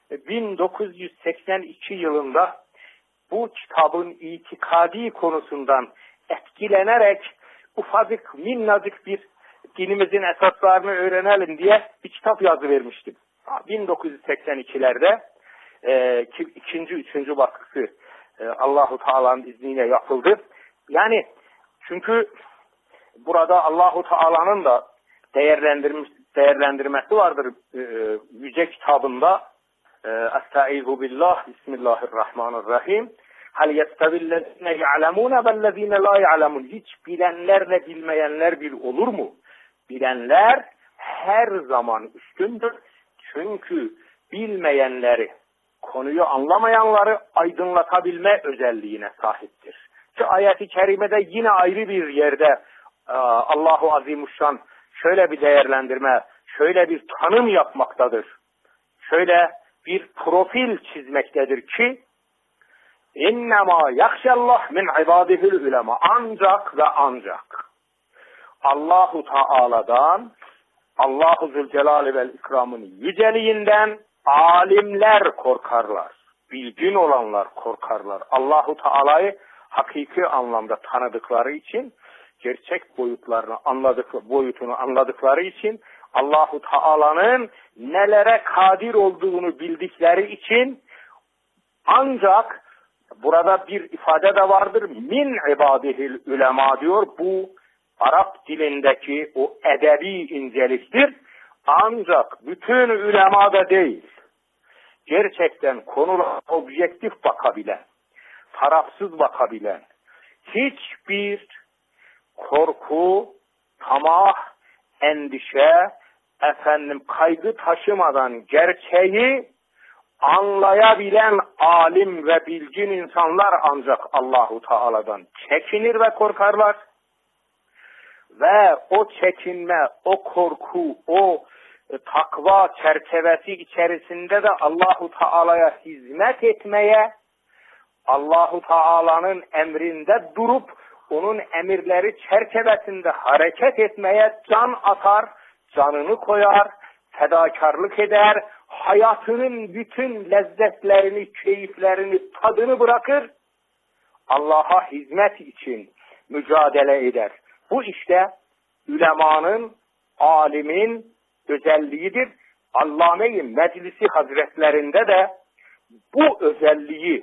1982 yılında bu kitabın itikadi konusundan etkilenerek ufacık, minnacık bir dinimizin esaslarını öğrenelim diye bir kitap yazıvermiştim. 1982'lerde ikinci, üçüncü baskısı Allahu Teala'nın izniyle yapıldı. Yani çünkü burada Allahu Teala'nın da değerlendirmesi vardır yüce kitabında. Estaizu billah, bismillahirrahmanirrahim. Hal yestevillezine ya'lemune vellezine la ya'lemun. Hiç bilenlerle bilmeyenler bir olur mu? Bilenler her zaman üstündür. Çünkü bilmeyenleri, konuyu anlamayanları aydınlatabilme özelliğine sahiptir. Şu ayet-i kerimede yine ayrı bir yerde Allahu Azimuşşan şöyle bir değerlendirme, şöyle bir tanım yapmaktadır. Şöyle bir profil çizmektedir ki İnnemâ yakşallah min ibâdihil ulema. Ancak ve ancak Allahu Teala'dan, Allahu Zülcelal vel İkram'ın yüceliğinden alimler korkarlar. Bilgin olanlar korkarlar. Allahu Teala'yı hakiki anlamda tanıdıkları için, gerçek boyutunu anladıkları için, Allahu Teala'nın nelere kadir olduğunu bildikleri için, ancak burada bir ifade de vardır. Min ibadihil ulema diyor. Bu Arap dilindeki o edebi inceliktir. Ancak bütün ulema da değil. Gerçekten konulara objektif bakabilen, tarafsız bakabilen, hiçbir korku, tamah, endişe, kaygı taşımadan gerçeği anlayabilen alim ve bilgin insanlar ancak Allahu Teala'dan çekinir ve korkarlar. Ve o çekinme, o korku, o takva çerçevesi içerisinde de Allahu Teala'ya hizmet etmeye, Allahu Teala'nın emrinde durup onun emirleri çerçevesinde hareket etmeye can atar, canını koyar, fedakarlık eder, hayatının bütün lezzetlerini, keyiflerini, tadını bırakır, Allah'a hizmet için mücadele eder. Bu işte ülemanın, alimin özelliğidir. Allame-i Meclisi Hazretlerinde de bu özelliği,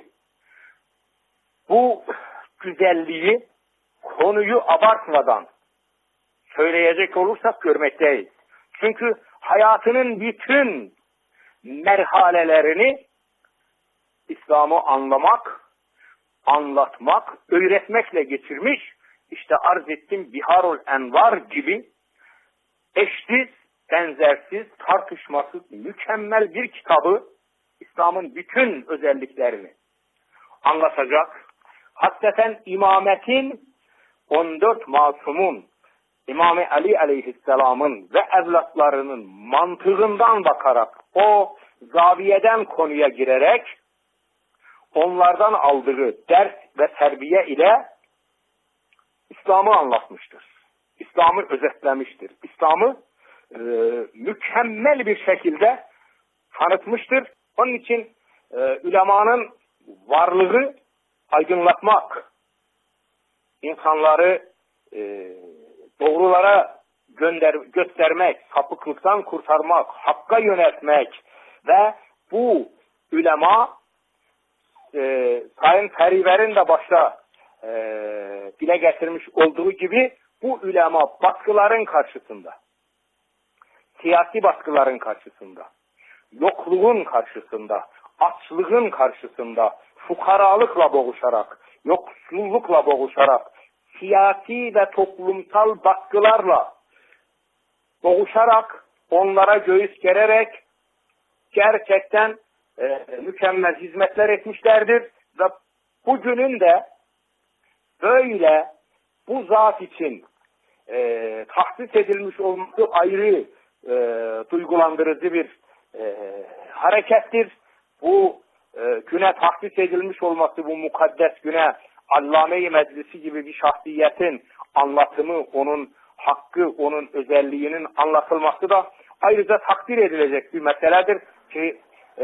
bu güzelliği, konuyu abartmadan söyleyecek olursak görmekteyiz. Çünkü hayatının bütün merhalelerini İslam'ı anlamak, anlatmak, öğretmekle geçirmiş. İşte arz ettim Biharul Envar gibi eşsiz, benzersiz, tartışmasız, mükemmel bir kitabı İslam'ın bütün özelliklerini anlatacak. Hakikaten imametin 14 masumun, İmam-ı Ali Aleyhisselam'ın ve evlatlarının mantığından bakarak, o zaviyeden konuya girerek, onlardan aldığı ders ve terbiye ile İslam'ı anlatmıştır. İslam'ı özetlemiştir. İslam'ı mükemmel bir şekilde tanıtmıştır. Onun için ülemanın varlığı aydınlatmak, insanları doğrulara göstermek, sapıklıktan kurtarmak, hakka yöneltmek ve bu ülema Sayın Feriver'in de başta dile getirmiş olduğu gibi bu ülema baskıların karşısında, siyasi baskıların karşısında, yokluğun karşısında, açlığın karşısında, fukaralıkla boğuşarak, yoksullukla boğuşarak, siyasi ve toplumsal baskılarla boğuşarak, onlara göğüs gererek gerçekten mükemmel hizmetler etmişlerdir. Ve bugünün de böyle bu zat için tahsis edilmiş olması ayrı duygulandırıcı bir harekettir. Bu güne tahsis edilmiş olması, bu mukaddes güne Allame-i Meclisi gibi bir şahsiyetin anlatımı, onun hakkı, onun özelliğinin anlatılması da ayrıca takdir edilecek bir meseledir ki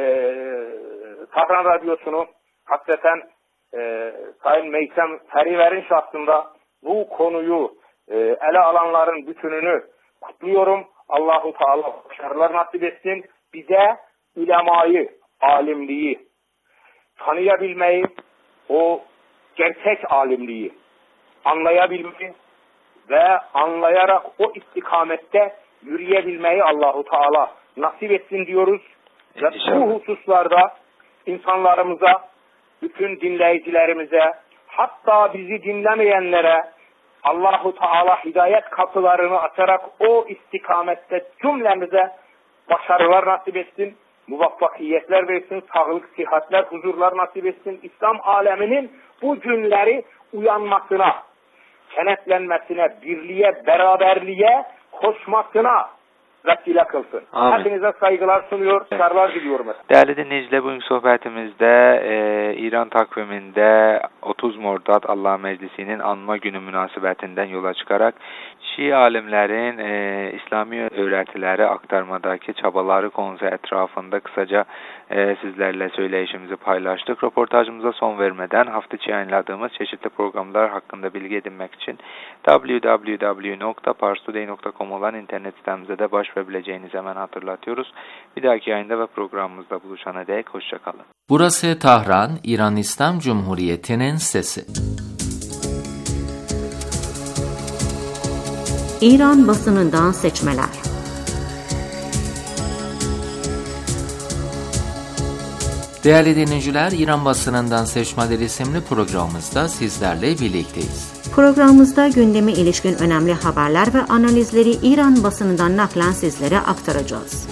Tahran Radyosu'nu hakikaten Sayın Meysem Feriver'in şahsında bu konuyu ele alanların bütününü kutluyorum. Allahu Teala başarılar nasip etsin. Bize ulemayı, alimliği tanıyabilmeyi, o gerçek alimliği anlayabilmeyi ve anlayarak o istikamette yürüyebilmeyi Allahu Teala nasip etsin diyoruz. Ve bu hususlarda insanlarımıza, bütün dinleyicilerimize, hatta bizi dinlemeyenlere Allahu Teala hidayet kapılarını açarak o istikamette cümlemize başarılar nasip etsin, muvaffakiyetler versin, sağlık, sıhhatler, huzurlar nasip etsin. İslam aleminin bu günleri uyanmasına, kenetlenmesine, birliğe, beraberliğe koşmasına vesile kılsın. Amin. Hepinize saygılar sunuyor, başarılar diliyorum. Değerli dinleyiciler, bugünkü sohbetimizde İran takviminde 30 Mordad Allah Meclisi'nin anma günü münasebetinden yola çıkarak Şii alimlerin İslami öğretileri aktarmadaki çabaları konusu etrafında kısaca sizlerle söyleyişimizi paylaştık. Röportajımıza son vermeden hafta içi yayınladığımız çeşitli programlar hakkında bilgi edinmek için www.parstoday.com olan internet sitemize de başvurabileceğinizi hemen hatırlatıyoruz. Bir dahaki yayında ve programımızda buluşana dek hoşçakalın. Burası Tahran, İran İslam Cumhuriyeti'nin sesi. İran basınından seçmeler. Değerli dinleyiciler, İran basınından seçmeler isimli programımızda sizlerle birlikteyiz. Programımızda gündeme ilişkin önemli haberler ve analizleri İran basınından naklen sizlere aktaracağız.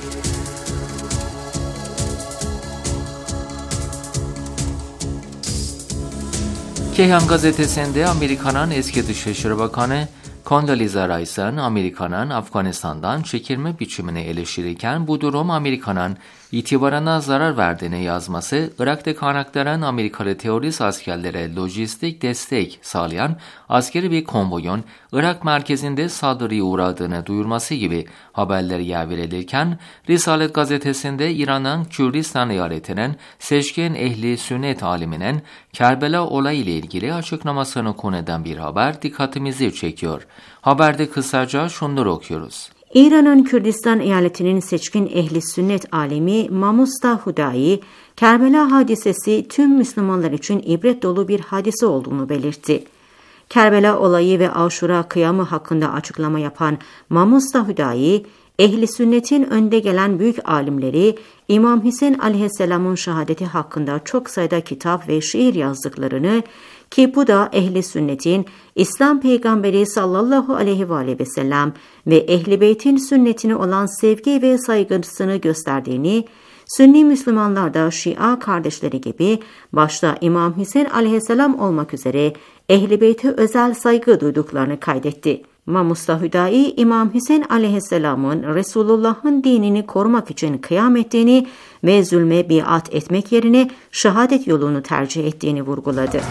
Keyhan gazetesinde Amerika'nın eski Dışişleri Bakanı Condoleezza Rice'ın Amerika'nın Afganistan'dan çekilme biçimini eleştirirken bu durum Amerika'nın itibarına zarar verdiğini yazması, Irak'ta kaynaklanan Amerikalı terörist askerlere lojistik destek sağlayan askeri bir konvoyun Irak merkezinde saldırıya uğradığını duyurması gibi haberleri yer verilirken, Risalet gazetesinde İran'ın Kürdistan eyaletinin seçkin ehli sünnet aliminin Kerbela olayı ile ilgili açıklamasını konu eden bir haber dikkatimizi çekiyor. Haberde kısaca şunları okuyoruz. İran'ın Kürdistan eyaletinin seçkin ehli sünnet alimi Mamusta Hudayi, Kerbela hadisesi tüm Müslümanlar için ibret dolu bir hadise olduğunu belirtti. Kerbela olayı ve Aşura kıyamı hakkında açıklama yapan Mamusta Hudayi, ehli sünnetin önde gelen büyük alimleri İmam Hüseyin aleyhisselamın şehadeti hakkında çok sayıda kitap ve şiir yazdıklarını, ki bu da ehli sünnetin İslam peygamberi sallallahu aleyhi ve sellem ve ehli beytin sünnetine olan sevgi ve saygısını gösterdiğini, Sünni Müslümanlar da Şia kardeşleri gibi başta İmam Hüseyin aleyhisselam olmak üzere ehli beyte özel saygı duyduklarını kaydetti. Mamusta Hüdayi, İmam Hüseyin aleyhisselamın Resulullah'ın dinini korumak için kıyam ettiğini ve zulme biat etmek yerine şehadet yolunu tercih ettiğini vurguladı.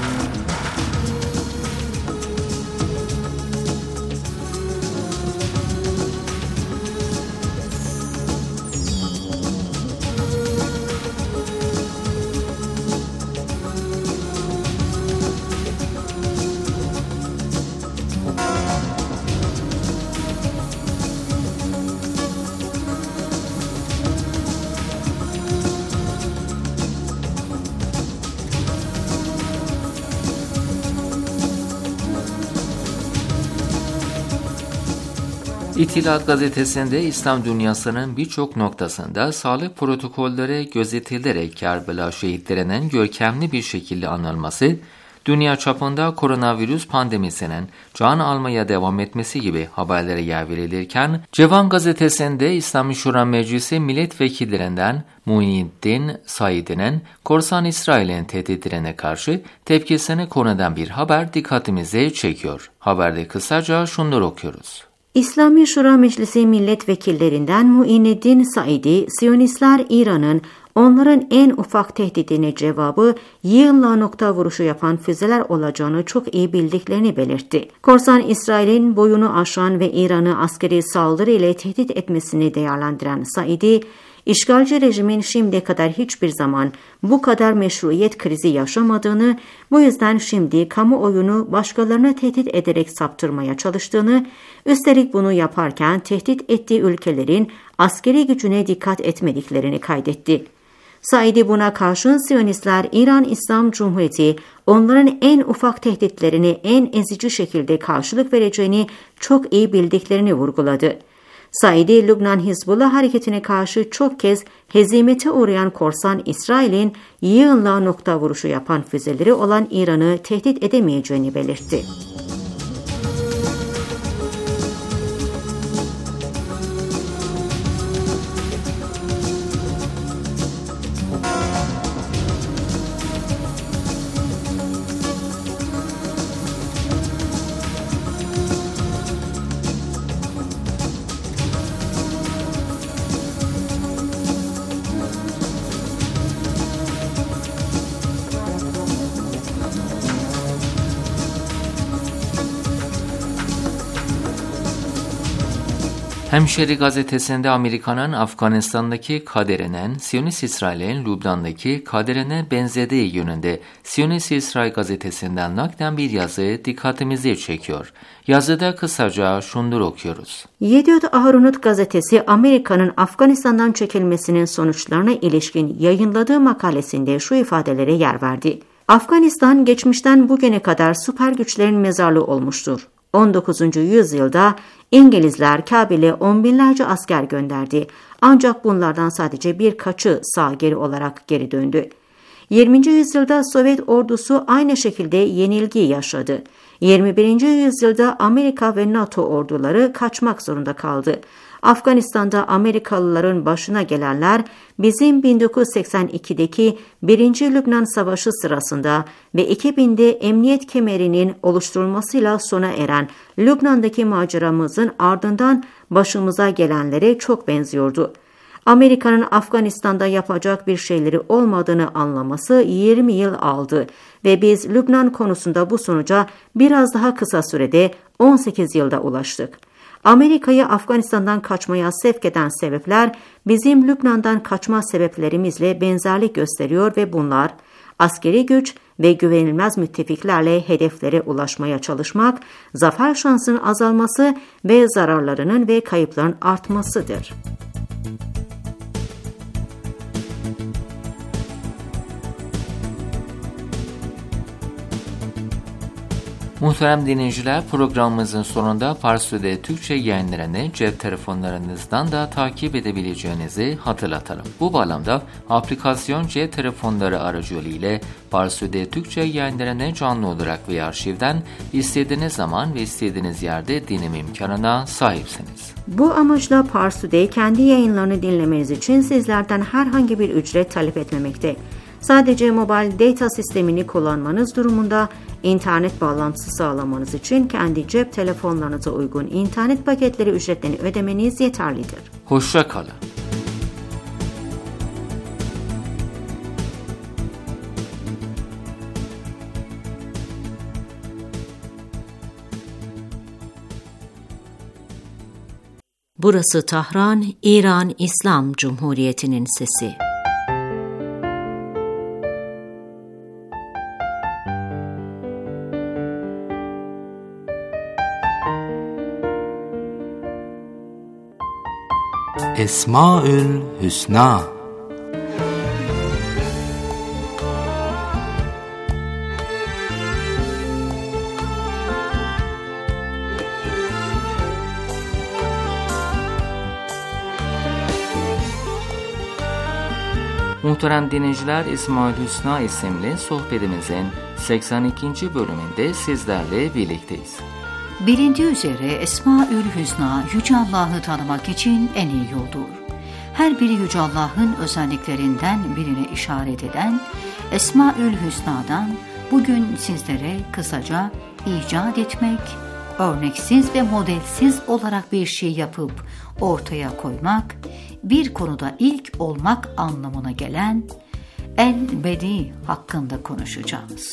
İttihat gazetesinde İslam dünyasının birçok noktasında sağlık protokolleri gözetilerek Kerbela şehitlerinin görkemli bir şekilde anılması, dünya çapında koronavirüs pandemisinin can almaya devam etmesi gibi haberlere yer verilirken, Cevan gazetesinde İslami Şura Meclisi milletvekillerinden Muhyiddin Said'in Korsan İsrail'in tehditlerine karşı tepkisini konu eden bir haber dikkatimizi çekiyor. Haberde kısaca şunları okuyoruz. İslami Şura Meclisi milletvekillerinden Muhyiddin Said'i, Siyonistler İran'ın onların en ufak tehdidine cevabı yığınla nokta vuruşu yapan füzeler olacağını çok iyi bildiklerini belirtti. Korsan İsrail'in boyunu aşan ve İran'ı askeri saldırı ile tehdit etmesini değerlendiren Said'i, İşgalci rejimin şimdiye kadar hiçbir zaman bu kadar meşruiyet krizi yaşamadığını, bu yüzden şimdi kamuoyunu başkalarına tehdit ederek saptırmaya çalıştığını, üstelik bunu yaparken tehdit ettiği ülkelerin askeri gücüne dikkat etmediklerini kaydetti. Said'i buna karşın Siyonistler İran İslam Cumhuriyeti onların en ufak tehditlerini en ezici şekilde karşılık vereceğini çok iyi bildiklerini vurguladı. Said'i, Lübnan Hizbullah hareketine karşı çok kez hezimete uğrayan korsan İsrail'in yığınla nokta vuruşu yapan füzeleri olan İran'ı tehdit edemeyeceğini belirtti. Hemşeri gazetesinde Amerika'nın Afganistan'daki kaderinin Siyonist İsrail'in Lübnan'daki kaderine benzediği yönünde Siyonist İsrail gazetesinden naklen bir yazı dikkatimizi çekiyor. Yazıda kısaca şunları okuyoruz. Yediot Ahronot gazetesi Amerika'nın Afganistan'dan çekilmesinin sonuçlarına ilişkin yayınladığı makalesinde şu ifadelere yer verdi. Afganistan geçmişten bugüne kadar süper güçlerin mezarlığı olmuştur. 19. yüzyılda İngilizler Kabil'e on binlerce asker gönderdi. Ancak bunlardan sadece birkaçı sağ geri olarak geri döndü. 20. yüzyılda Sovyet ordusu aynı şekilde yenilgi yaşadı. 21. yüzyılda Amerika ve NATO orduları kaçmak zorunda kaldı. Afganistan'da Amerikalıların başına gelenler bizim 1982'deki 1. Lübnan Savaşı sırasında ve 2000'de emniyet kemerinin oluşturulmasıyla sona eren Lübnan'daki maceramızın ardından başımıza gelenlere çok benziyordu. Amerika'nın Afganistan'da yapacak bir şeyleri olmadığını anlaması 20 yıl aldı ve biz Lübnan konusunda bu sonuca biraz daha kısa sürede 18 yılda ulaştık. Amerika'yı Afganistan'dan kaçmaya sevk eden sebepler bizim Lübnan'dan kaçma sebeplerimizle benzerlik gösteriyor ve bunlar askeri güç ve güvenilmez müttefiklerle hedeflere ulaşmaya çalışmak, zafer şansının azalması ve zararlarının ve kayıpların artmasıdır. Muhterem dinleyiciler, programımızın sonunda Parsu'da Türkçe yayınlarını cep telefonlarınızdan da takip edebileceğinizi hatırlatalım. Bu bağlamda aplikasyon cep telefonları aracılığıyla Parsu'da Türkçe yayınlarını canlı olarak ve arşivden istediğiniz zaman ve istediğiniz yerde dinleme imkanına sahipsiniz. Bu amaçla Parsu'da kendi yayınlarını dinlemeniz için sizlerden herhangi bir ücret talep etmemekte. Sadece mobile data sistemini kullanmanız durumunda internet bağlantısı sağlamanız için kendi cep telefonlarınıza uygun internet paketleri ücretlerini ödemeniz yeterlidir. Hoşça kalın. Burası Tahran, İran İslam Cumhuriyeti'nin sesi. Esmaül Hüsna. Muhterem dinleyiciler, İsmaül Hüsna isimli sohbetimizin 82. bölümünde sizlerle birlikteyiz. Bilindiği üzere Esmaül Hüsna Yüce Allah'ı tanımak için en iyi yoldur. Her biri Yüce Allah'ın özelliklerinden birine işaret eden Esmaül Hüsna'dan bugün sizlere kısaca icat etmek, örneksiz ve modelsiz olarak bir şey yapıp ortaya koymak, bir konuda ilk olmak anlamına gelen El-Bedi hakkında konuşacağız.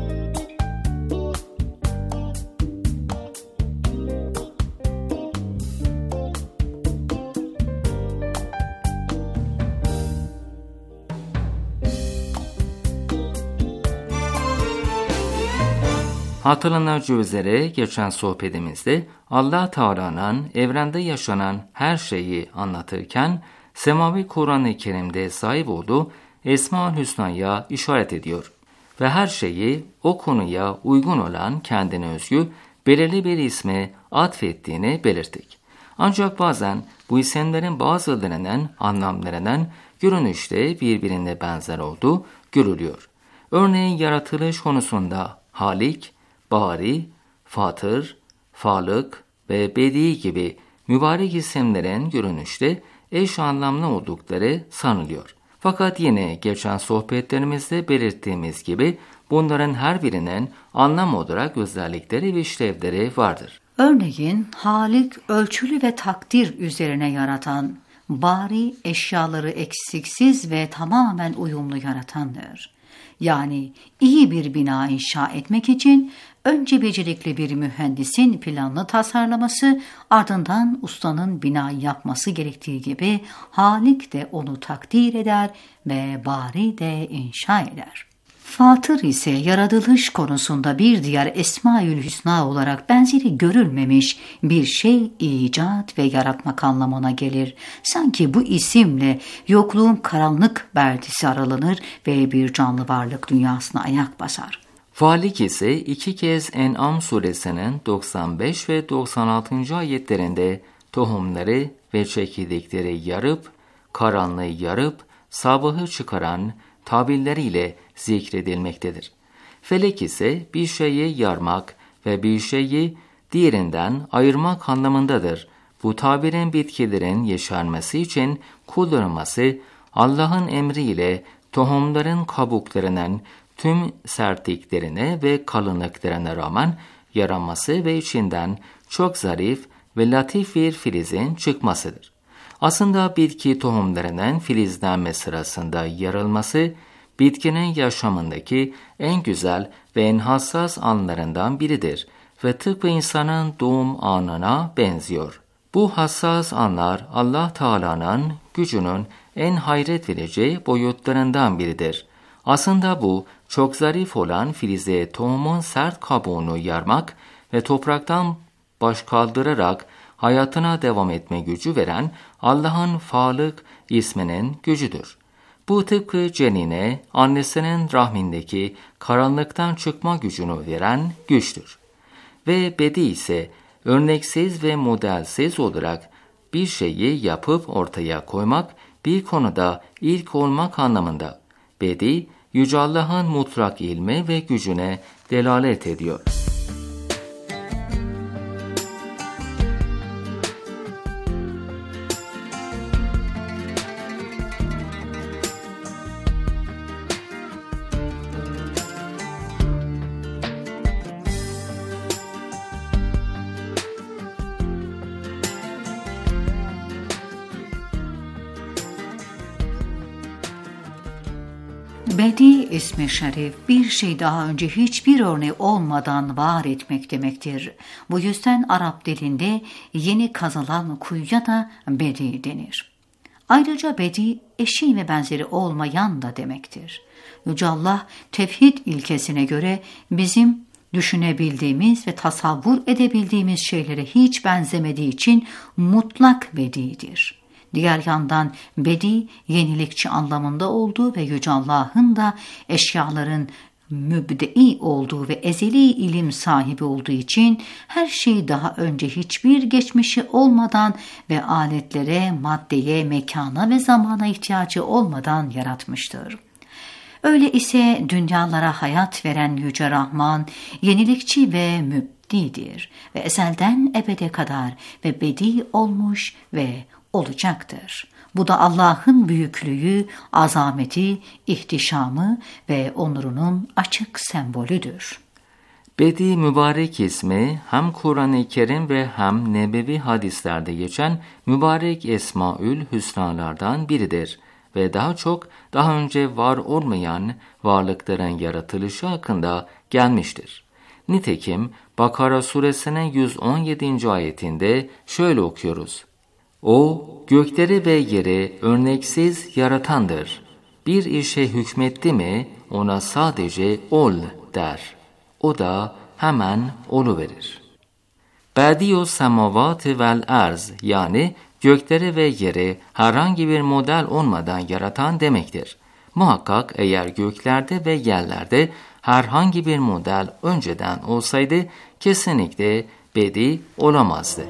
Hatırlanacağı üzere geçen sohbetimizde Allah Teala'nın evrende yaşanan her şeyi anlatırken semavi Kur'an-ı Kerim'de sahip olduğu Esma-ül Hüsna'ya işaret ediyor ve her şeyi o konuya uygun olan kendine özgü belirli bir isme atfettiğini belirttik. Ancak bazen bu isimlerin bazılarının anlamlarının görünüşte birbirine benzer olduğu görülüyor. Örneğin yaratılış konusunda Halik, Bari, Fatır, Falık ve Bedi gibi mübarek isimlerin görünüşte eş anlamlı oldukları sanılıyor. Fakat yine geçen sohbetlerimizde belirttiğimiz gibi bunların her birinin anlam olarak özellikleri ve işlevleri vardır. Örneğin Halik ölçülü ve takdir üzerine yaratan, Bari eşyaları eksiksiz ve tamamen uyumlu yaratandır. Yani iyi bir bina inşa etmek için önce becerikli bir mühendisin planını tasarlaması, ardından ustanın binayı yapması gerektiği gibi Halik de onu takdir eder ve Bari de inşa eder. Fatır ise yaratılış konusunda bir diğer Esmaül Hüsna olarak benzeri görülmemiş bir şey icat ve yaratmak anlamına gelir. Sanki bu isimle yokluğun karanlık perdesi aralanır ve bir canlı varlık dünyasına ayak basar. Falik ise 2 kez En'am suresinin 95 ve 96. ayetlerinde tohumları ve çekirdekleri yarıp, karanlığı yarıp, sabahı çıkaran tabirleriyle zikredilmektedir. Felek ise bir şeyi yarmak ve bir şeyi diğerinden ayırmak anlamındadır. Bu tabirin bitkilerin yeşermesi için kullanılması, Allah'ın emriyle tohumların kabuklarının tüm sertliklerine ve kalınlıklarına rağmen yaranması ve içinden çok zarif ve latif bir filizin çıkmasıdır. Aslında bitki tohumlarının filizlenme sırasında yarılması, bitkinin yaşamındaki en güzel ve en hassas anlarından biridir ve tıpkı insanın doğum anına benziyor. Bu hassas anlar Allah Teala'nın gücünün en hayret verici boyutlarından biridir. Aslında bu çok zarif olan filize tohumun sert kabuğunu yarmak ve topraktan baş kaldırarak hayatına devam etme gücü veren Allah'ın Falık isminin gücüdür. Bu tıpkı cenine, annesinin rahmindeki karanlıktan çıkma gücünü veren güçtür. Ve Bedi ise örneksiz ve modelsiz olarak bir şeyi yapıp ortaya koymak, bir konuda ilk olmak anlamında. Bedi, Yüce Allah'ın mutlak ilmi ve gücüne delalet ediyor. Bedi ismi şerif bir şey daha önce hiçbir örneği olmadan var etmek demektir. Bu yüzden Arap dilinde yeni kazılan kuyuya da bedi denir. Ayrıca bedi eşi ve benzeri olmayan da demektir. Yüce Allah tevhid ilkesine göre bizim düşünebildiğimiz ve tasavvur edebildiğimiz şeylere hiç benzemediği için mutlak bedidir. Diğer yandan bedi, yenilikçi anlamında olduğu ve Yüce Allah'ın da eşyaların mübdei olduğu ve ezeli ilim sahibi olduğu için her şeyi daha önce hiçbir geçmişi olmadan ve aletlere, maddeye, mekana ve zamana ihtiyacı olmadan yaratmıştır. Öyle ise dünyalara hayat veren Yüce Rahman, yenilikçi ve mübdidir ve ezelden ebede kadar ve bedi olmuş ve olacaktır. Bu da Allah'ın büyüklüğü, azameti, ihtişamı ve onurunun açık sembolüdür. Bedi mübarek ismi hem Kur'an-ı Kerim ve hem nebevi hadislerde geçen mübarek Esmaül Hüsnalardan biridir ve daha önce var olmayan varlıkların yaratılışı hakkında gelmiştir. Nitekim Bakara suresinin 117. ayetinde şöyle okuyoruz: O gökleri ve yeri örneksiz yaratandır. Bir işe hükmetti mi ona sadece ol der. O da hemen oluverir. Bediü's semavat vel arz, yani gökleri ve yeri herhangi bir model olmadan yaratan demektir. Muhakkak eğer göklerde ve yerlerde herhangi bir model önceden olsaydı kesinlikle bedi olamazdı.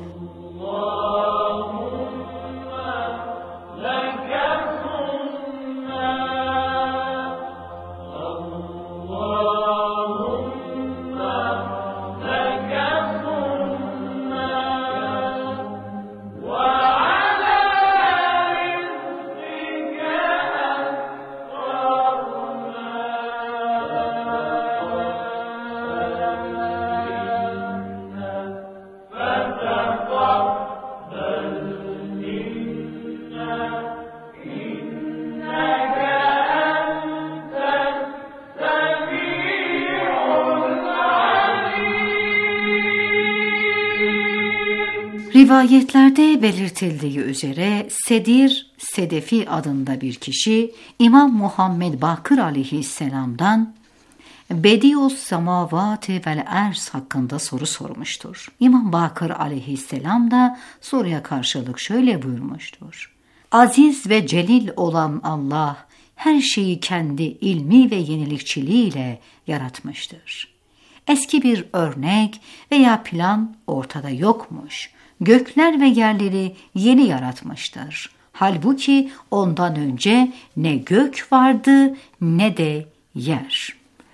Rivayetlerde belirtildiği üzere Sedir Sedefi adında bir kişi İmam Muhammed Bakır aleyhisselam'dan Bediü's semavati vel arz hakkında soru sormuştur. İmam Bakır aleyhisselam da soruya karşılık şöyle buyurmuştur: Aziz ve celil olan Allah her şeyi kendi ilmi ve yenilikçiliğiyle yaratmıştır. Eski bir örnek veya plan ortada yokmuş. Gökler ve yerleri yeni yaratmıştır. Halbuki ondan önce ne gök vardı ne de yer.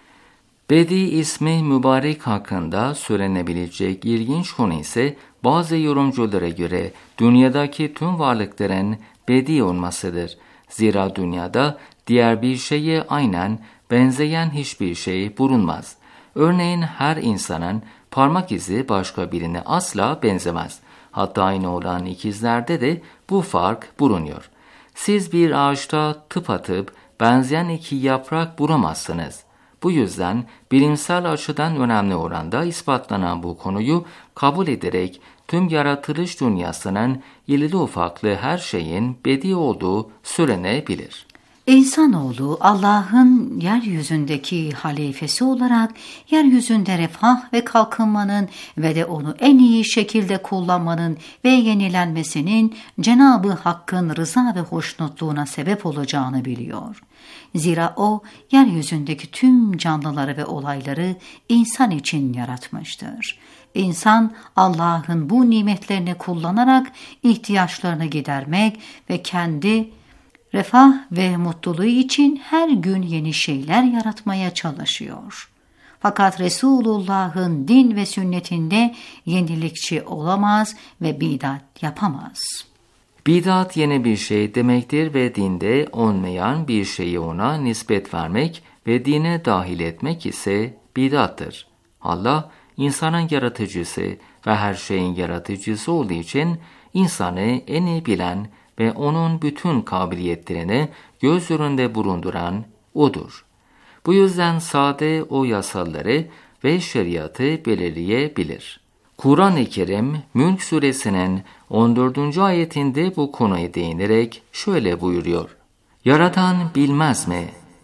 Bedi ismi mübarek hakkında söylenebilecek ilginç konu ise bazı yorumculara göre dünyadaki tüm varlıkların bedi olmasıdır. Zira dünyada diğer bir şeye aynen benzeyen hiçbir şey bulunmaz. Örneğin her insanın parmak izi başka birine asla benzemez. Hatta aynı olan ikizlerde de bu fark bulunuyor. Siz bir ağaçta tıpatıp benzeyen iki yaprak bulamazsınız. Bu yüzden bilimsel açıdan önemli oranda ispatlanan bu konuyu kabul ederek tüm yaratılış dünyasının irili ufaklı her şeyin bedi olduğu söylenebilir. İnsanoğlu Allah'ın yeryüzündeki halifesi olarak yeryüzünde refah ve kalkınmanın ve de onu en iyi şekilde kullanmanın ve yenilenmesinin Cenab-ı Hakk'ın rıza ve hoşnutluğuna sebep olacağını biliyor. Zira o yeryüzündeki tüm canlıları ve olayları insan için yaratmıştır. İnsan Allah'ın bu nimetlerini kullanarak ihtiyaçlarını gidermek ve kendi refah ve mutluluğu için her gün yeni şeyler yaratmaya çalışıyor. Fakat Resulullah'ın din ve sünnetinde yenilikçi olamaz ve bidat yapamaz. Bidat yeni bir şey demektir ve dinde olmayan bir şeyi ona nispet vermek ve dine dahil etmek ise bidattır. Allah insanın yaratıcısı ve her şeyin yaratıcısı olduğu için insanı en iyi bilen ve onun bütün kabiliyetlerini göz önünde bulunduran O'dur. Bu yüzden sade o yasaları ve şeriatı belirleyebilir. Kur'an-ı Kerim Mülk suresinin 14. ayetinde bu konuya değinerek şöyle buyuruyor: Yaratan bilmez mi?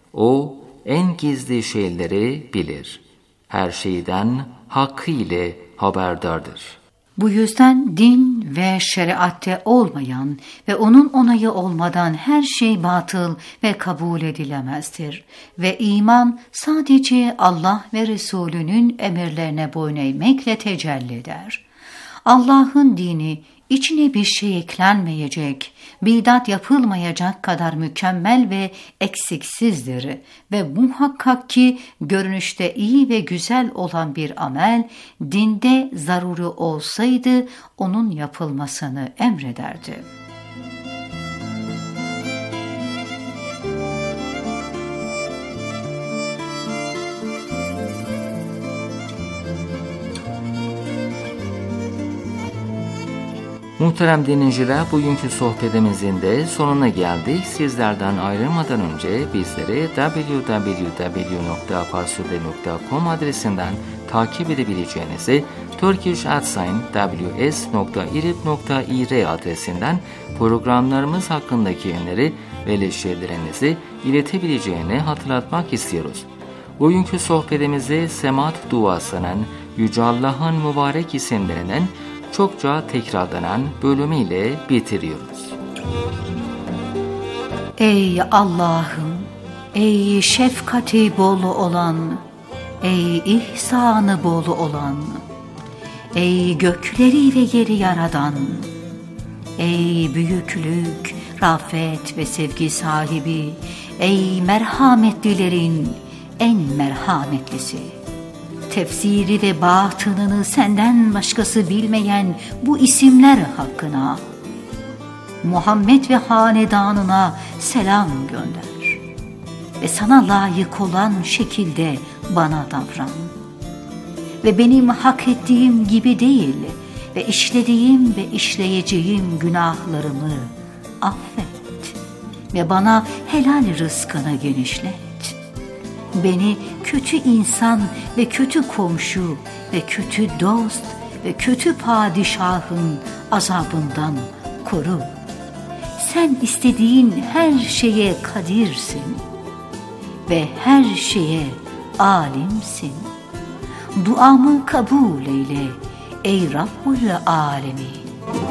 O en gizli şeyleri bilir. Her şeyden hakkıyla haberdardır. Bu yüzden din ve şeriatte olmayan ve onun onayı olmadan her şey batıl ve kabul edilemezdir. Ve iman sadece Allah ve Resulünün emirlerine boyun eğmekle tecelli eder. Allah'ın dini içine bir şey eklenmeyecek, bidat yapılmayacak kadar mükemmel ve eksiksizdir ve muhakkak ki görünüşte iyi ve güzel olan bir amel, dinde zaruri olsaydı onun yapılmasını emrederdi. Muhterem dinleyiciler, bugünkü sohbetimizin de sonuna geldik. Sizlerden ayrılmadan önce bizleri www.parsude.com adresinden takip edebileceğinizi, turkish@ws.irib.ir adresinden programlarımız hakkındaki öneri ve eleştirilerinizi iletebileceğini hatırlatmak istiyoruz. Bugünkü sohbetimizi Semat duasının Yüce Allah'ın mübarek isimlerinden çokça tekrarlanan bölümüyle bitiriyoruz. Ey Allah'ım, ey şefkati bolu olan, ey ihsanı bolu olan, ey gökleri ve yeri yaradan, ey büyüklük, rafet ve sevgi sahibi, ey merhametlilerin en merhametlisi. Tefsiri ve batınını senden başkası bilmeyen bu isimler hakkına, Muhammed ve hanedanına selam gönder ve sana layık olan şekilde bana davran. Ve benim hak ettiğim gibi değil ve işlediğim ve işleyeceğim günahlarımı affet ve bana helal rızkını genişlet. Beni kötü insan ve kötü komşu ve kötü dost ve kötü padişahın azabından koru. Sen istediğin her şeye kadirsin ve her şeye alimsin. Duamı kabul eyle ey Rabbul Alemin.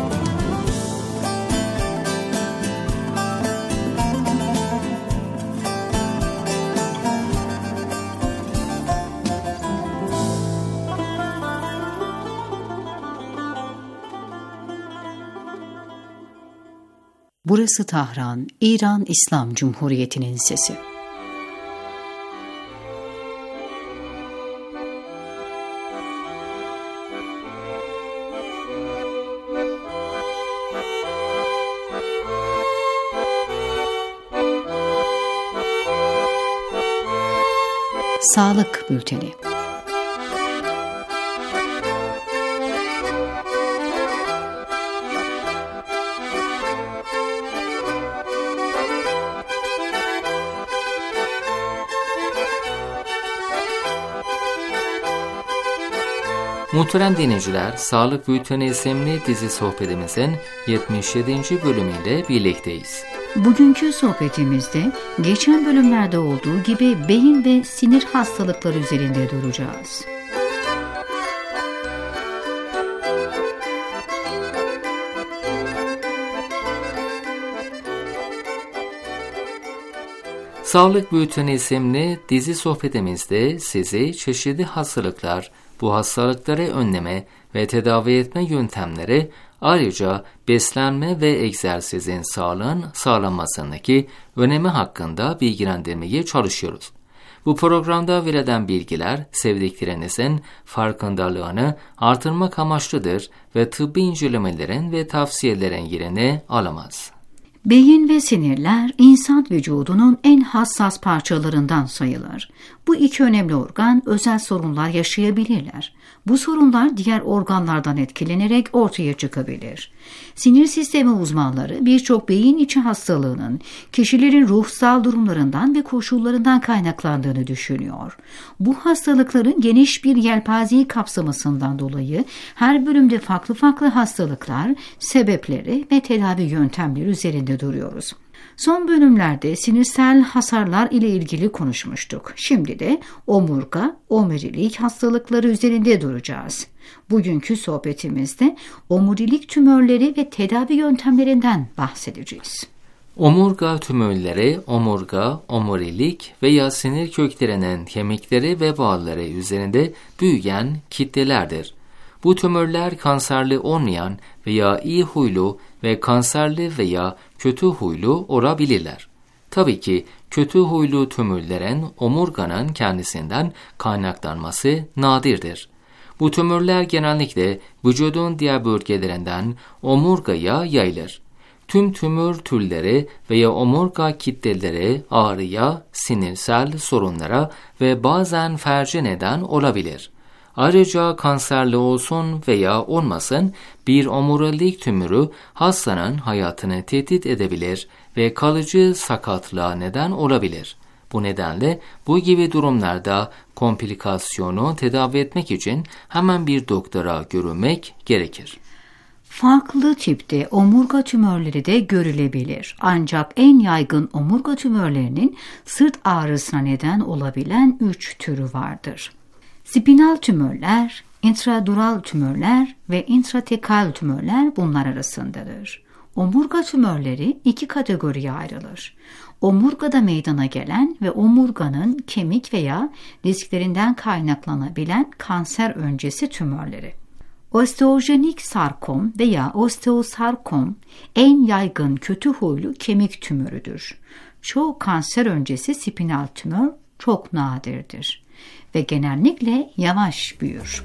Burası Tahran, İran İslam Cumhuriyeti'nin sesi. Sağlık Bülteni. Muhterem dinleyiciler, Sağlık Bülteni isimli dizi sohbetimizin 77. bölümüyle birlikteyiz. Bugünkü sohbetimizde geçen bölümlerde olduğu gibi beyin ve sinir hastalıkları üzerinde duracağız. Sağlık Bülteni isimli dizi sohbetimizde sizi çeşitli hastalıklar, bu hastalıkları önleme ve tedavi etme yöntemleri, ayrıca beslenme ve egzersizin sağlığın sağlanmasındaki önemi hakkında bilgilendirmeye çalışıyoruz. Bu programda verilen bilgiler sevdiklerinizin farkındalığını artırmak amaçlıdır ve tıbbi incelemelerin ve tavsiyelerin yerini alamaz. Beyin ve sinirler insan vücudunun en hassas parçalarından sayılır. Bu iki önemli organ özel sorunlar yaşayabilirler. Bu sorunlar diğer organlardan etkilenerek ortaya çıkabilir. Sinir sistemi uzmanları birçok beyin içi hastalığının kişilerin ruhsal durumlarından ve koşullarından kaynaklandığını düşünüyor. Bu hastalıkların geniş bir yelpazeyi kapsamasından dolayı her bölümde farklı farklı hastalıklar, sebepleri ve tedavi yöntemleri üzerinde duruyoruz. Son bölümlerde sinirsel hasarlar ile ilgili konuşmuştuk. Şimdi de omurga, omurilik hastalıkları üzerinde duracağız. Bugünkü sohbetimizde omurilik tümörleri ve tedavi yöntemlerinden bahsedeceğiz. Omurga tümörleri, omurga, omurilik veya sinir köklerinin kemikleri ve bağları üzerinde büyüyen kitlelerdir. Bu tümörler kanserli olmayan veya iyi huylu ve kanserli veya kötü huylu olabilirler. Tabii ki kötü huylu tümörlerin omurganın kendisinden kaynaklanması nadirdir. Bu tümörler genellikle vücudun diğer bölgelerinden omurgaya yayılır. Tüm tümör türleri veya omurga kitleleri ağrıya, sinirsel sorunlara ve bazen felce neden olabilir. Ayrıca kanserli olsun veya olmasın bir omurilik tümörü hastanın hayatını tehdit edebilir ve kalıcı sakatlığa neden olabilir. Bu nedenle bu gibi durumlarda komplikasyonu tedavi etmek için hemen bir doktora görünmek gerekir. Farklı tipte omurga tümörleri de görülebilir. Ancak en yaygın omurga tümörlerinin sırt ağrısına neden olabilen 3 türü vardır. Spinal tümörler, intradural tümörler ve intratekal tümörler bunlar arasındadır. Omurga tümörleri 2 kategoriye ayrılır. Omurgada meydana gelen ve omurganın kemik veya disklerinden kaynaklanabilen kanser öncesi tümörleri. Osteojenik sarkom veya osteosarkom en yaygın kötü huylu kemik tümörüdür. Çoğu kanser öncesi spinal tümör çok nadirdir ve genellikle yavaş büyür.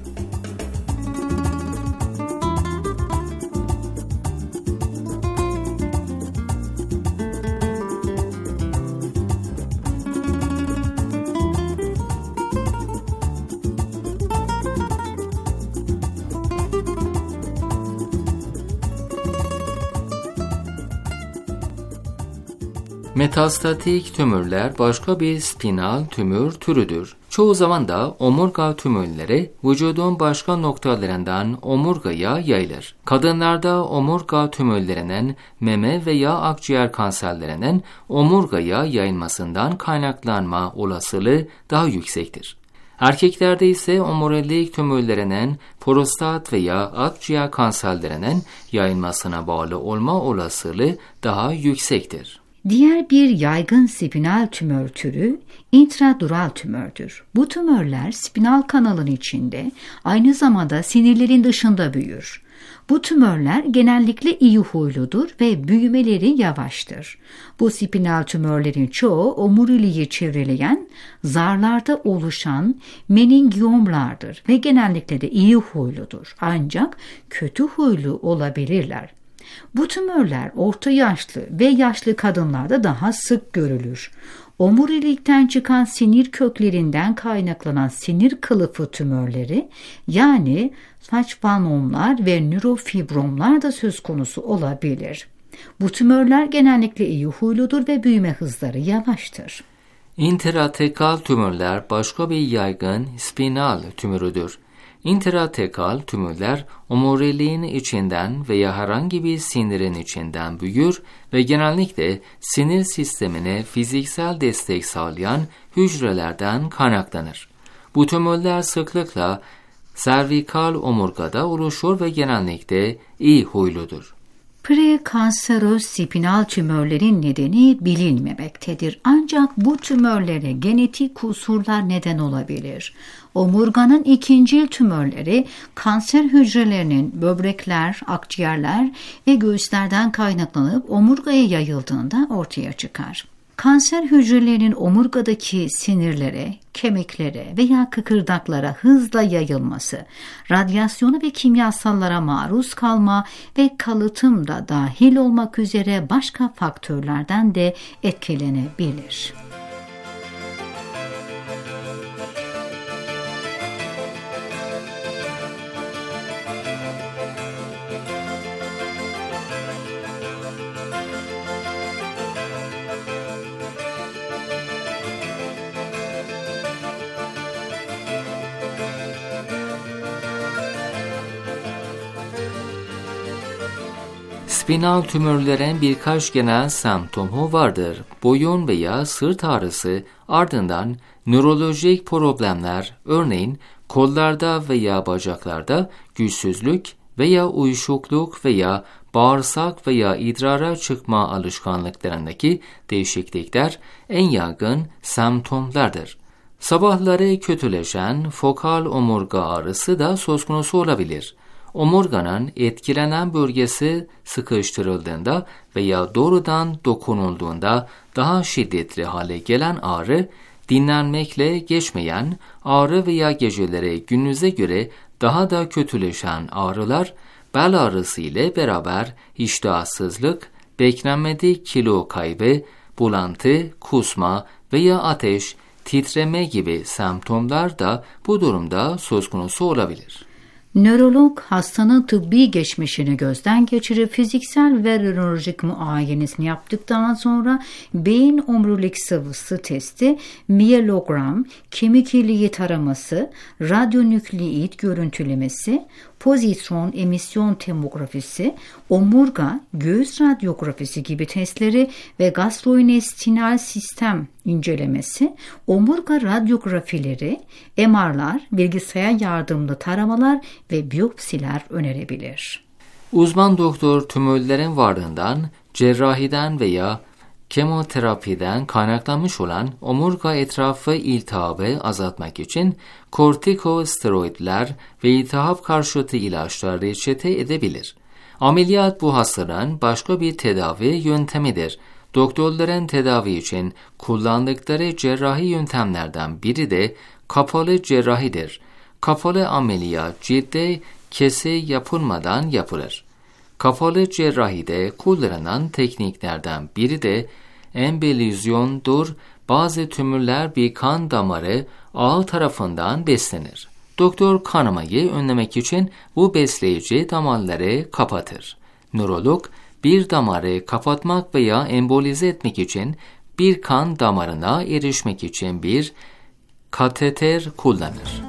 Metastatik tümörler başka bir spinal tümör türüdür. Çoğu zaman da omurga tümörleri vücudun başka noktalarından omurgaya yayılır. Kadınlarda omurga tümörlerinin meme veya akciğer kanserlerinin omurgaya yayılmasından kaynaklanma olasılığı daha yüksektir. Erkeklerde ise omurilik tümörlerinin prostat veya akciğer kanserlerinin yayılmasına bağlı olma olasılığı daha yüksektir. Diğer bir yaygın spinal tümör türü intradural tümördür. Bu tümörler spinal kanalın içinde, aynı zamanda sinirlerin dışında büyür. Bu tümörler genellikle iyi huyludur ve büyümeleri yavaştır. Bu spinal tümörlerin çoğu omuriliği çevreleyen zarlarda oluşan meningiomlardır ve genellikle de iyi huyludur. Ancak kötü huylu olabilirler. Bu tümörler orta yaşlı ve yaşlı kadınlarda daha sık görülür. Omurilikten çıkan sinir köklerinden kaynaklanan sinir kılıfı tümörleri, yani saçpanomlar ve nörofibromlar da söz konusu olabilir. Bu tümörler genellikle iyi huyludur ve büyüme hızları yavaştır. İntratekal tümörler başka bir yaygın spinal tümörüdür. İntratekal tümörler omuriliğin içinden veya herhangi bir sinirin içinden büyür ve genellikle sinir sistemine fiziksel destek sağlayan hücrelerden kaynaklanır. Bu tümörler sıklıkla servikal omurgada oluşur ve genellikle iyi huyludur. Prekanseröz spinal tümörlerin nedeni bilinmemektedir. Ancak bu tümörlere genetik kusurlar neden olabilir. Omurganın ikincil tümörleri kanser hücrelerinin böbrekler, akciğerler ve göğüslerden kaynaklanıp omurgaya yayıldığında ortaya çıkar. Kanser hücrelerinin omurgadaki sinirlere, kemiklere veya kıkırdaklara hızla yayılması, radyasyona ve kimyasallara maruz kalma ve kalıtım da dahil olmak üzere başka faktörlerden de etkilenebilir. Spinal tümörlerin birkaç genel semptomu vardır. Boyun veya sırt ağrısı, ardından nörolojik problemler, örneğin kollarda veya bacaklarda güçsüzlük veya uyuşukluk veya bağırsak veya idrara çıkma alışkanlıklarındaki değişiklikler en yaygın semptomlardır. Sabahları kötüleşen fokal omurga ağrısı da söz konusu olabilir. Omurganın etkilenen bölgesi sıkıştırıldığında veya doğrudan dokunulduğunda daha şiddetli hale gelen ağrı, dinlenmekle geçmeyen ağrı veya geceleri gününüze göre daha da kötüleşen ağrılar, bel ağrısı ile beraber iştahsızlık, beklenmedik kilo kaybı, bulantı, kusma veya ateş, titreme gibi semptomlar da bu durumda söz konusu olabilir. Nörolog hastanın tıbbi geçmişini gözden geçirip fiziksel ve nörolojik muayenesini yaptıktan sonra beyin omurilik sıvısı testi, miyelogram, kemik iliği taraması, radyonükleid görüntülemesi, pozitron emisyon tomografisi, omurga, göğüs radyografisi gibi testleri ve gastrointestinal sistem incelemesi, omurga radyografileri, MR'lar, bilgisayar yardımlı taramalar ve biyopsiler önerebilir. Uzman doktor tümörlerin varlığından, cerrahiden veya kemoterapiden kaynaklanmış olan omurga etrafı iltihabı azaltmak için kortikosteroidler ve iltihap karşıtı ilaçlar reçete edebilir. Ameliyat bu hastalığın başka bir tedavi yöntemidir. Doktorların tedavi için kullandıkları cerrahi yöntemlerden biri de kapalı cerrahidir. Kapalı ameliyat cilde kesi yapılmadan yapılır. Kapalı cerrahide kullanılan tekniklerden biri de embolizyondur. Bazı tümörler bir kan damarı ağı tarafından beslenir. Doktor kanamayı önlemek için bu besleyici damarları kapatır. Nörolog bir damarı kapatmak veya embolize etmek için bir kan damarına erişmek için bir kateter kullanır.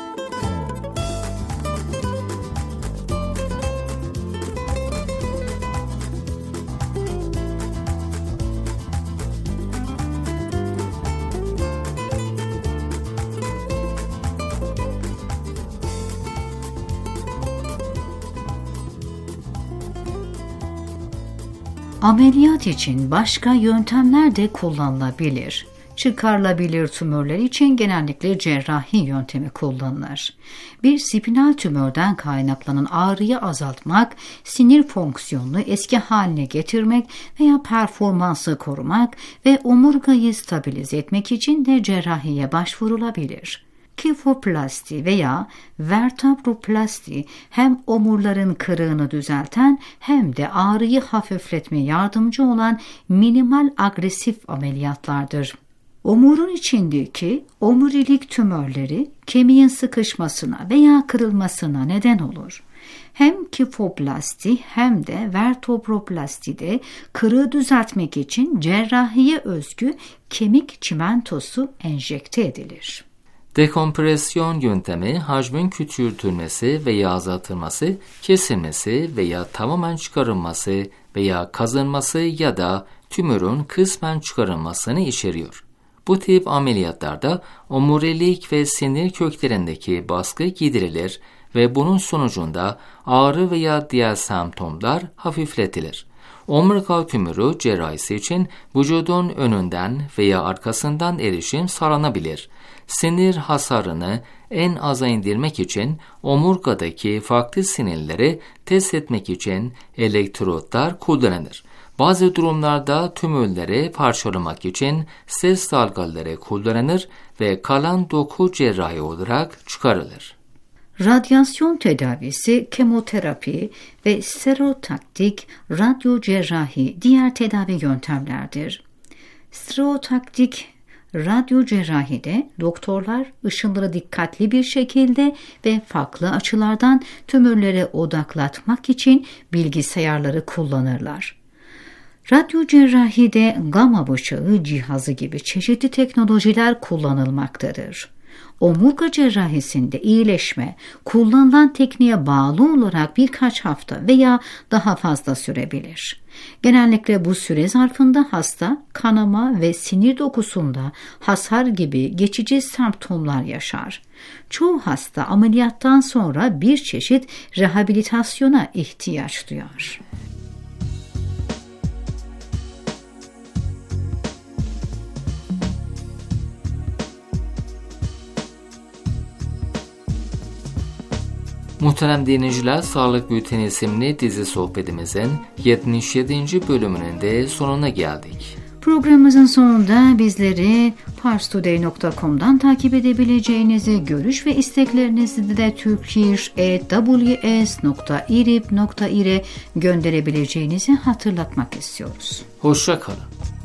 Ameliyat için başka yöntemler de kullanılabilir. Çıkarılabilir tümörler için genellikle cerrahi yöntemi kullanılır. Bir spinal tümörden kaynaklanan ağrıyı azaltmak, sinir fonksiyonunu eski haline getirmek veya performansı korumak ve omurgayı stabilize etmek için de cerrahiye başvurulabilir. Kifoplasti veya vertebroplasti hem omurların kırığını düzelten hem de ağrıyı hafifletmeye yardımcı olan minimal agresif ameliyatlardır. Omurun içindeki omurilik tümörleri kemiğin sıkışmasına veya kırılmasına neden olur. Hem kifoplasti hem de vertebroplastide kırığı düzeltmek için cerrahiye özgü kemik çimentosu enjekte edilir. Dekompresyon yöntemi hacmin küçültülmesi veya azaltılması, kesilmesi veya tamamen çıkarılması veya kazınması ya da tümörün kısmen çıkarılmasını içeriyor. Bu tip ameliyatlarda omurilik ve sinir köklerindeki baskı giderilir ve bunun sonucunda ağrı veya diğer semptomlar hafifletilir. Omurga tümörü cerrahisi için vücudun önünden veya arkasından erişim sağlanabilir. Sinir hasarını en aza indirmek için omurgadaki farklı sinirleri test etmek için elektrotlar kullanılır. Bazı durumlarda tümörleri parçalamak için ses dalgaları kullanılır ve kalan doku cerrahi olarak çıkarılır. Radyasyon tedavisi, kemoterapi ve stereotaktik radyocerrahi diğer tedavi yöntemlerdir. Stereotaktik radyocerrahide doktorlar ışınları dikkatli bir şekilde ve farklı açılardan tümörlere odaklatmak için bilgisayarları kullanırlar. Radyocerrahide gamma bıçağı cihazı gibi çeşitli teknolojiler kullanılmaktadır. Omurga cerrahisinde iyileşme kullanılan tekniğe bağlı olarak birkaç hafta veya daha fazla sürebilir. Genellikle bu süre zarfında hasta kanama ve sinir dokusunda hasar gibi geçici semptomlar yaşar. Çoğu hasta ameliyattan sonra bir çeşit rehabilitasyona ihtiyaç duyar. Muhterem dinleyiciler, Sağlık Bülteni isimli dizi sohbetimizin 77. bölümünün de sonuna geldik. Programımızın sonunda bizleri parstoday.com'dan takip edebileceğinizi, görüş ve isteklerinizi de turkish@ws.irib.ir'e gönderebileceğinizi hatırlatmak istiyoruz. Hoşça kalın.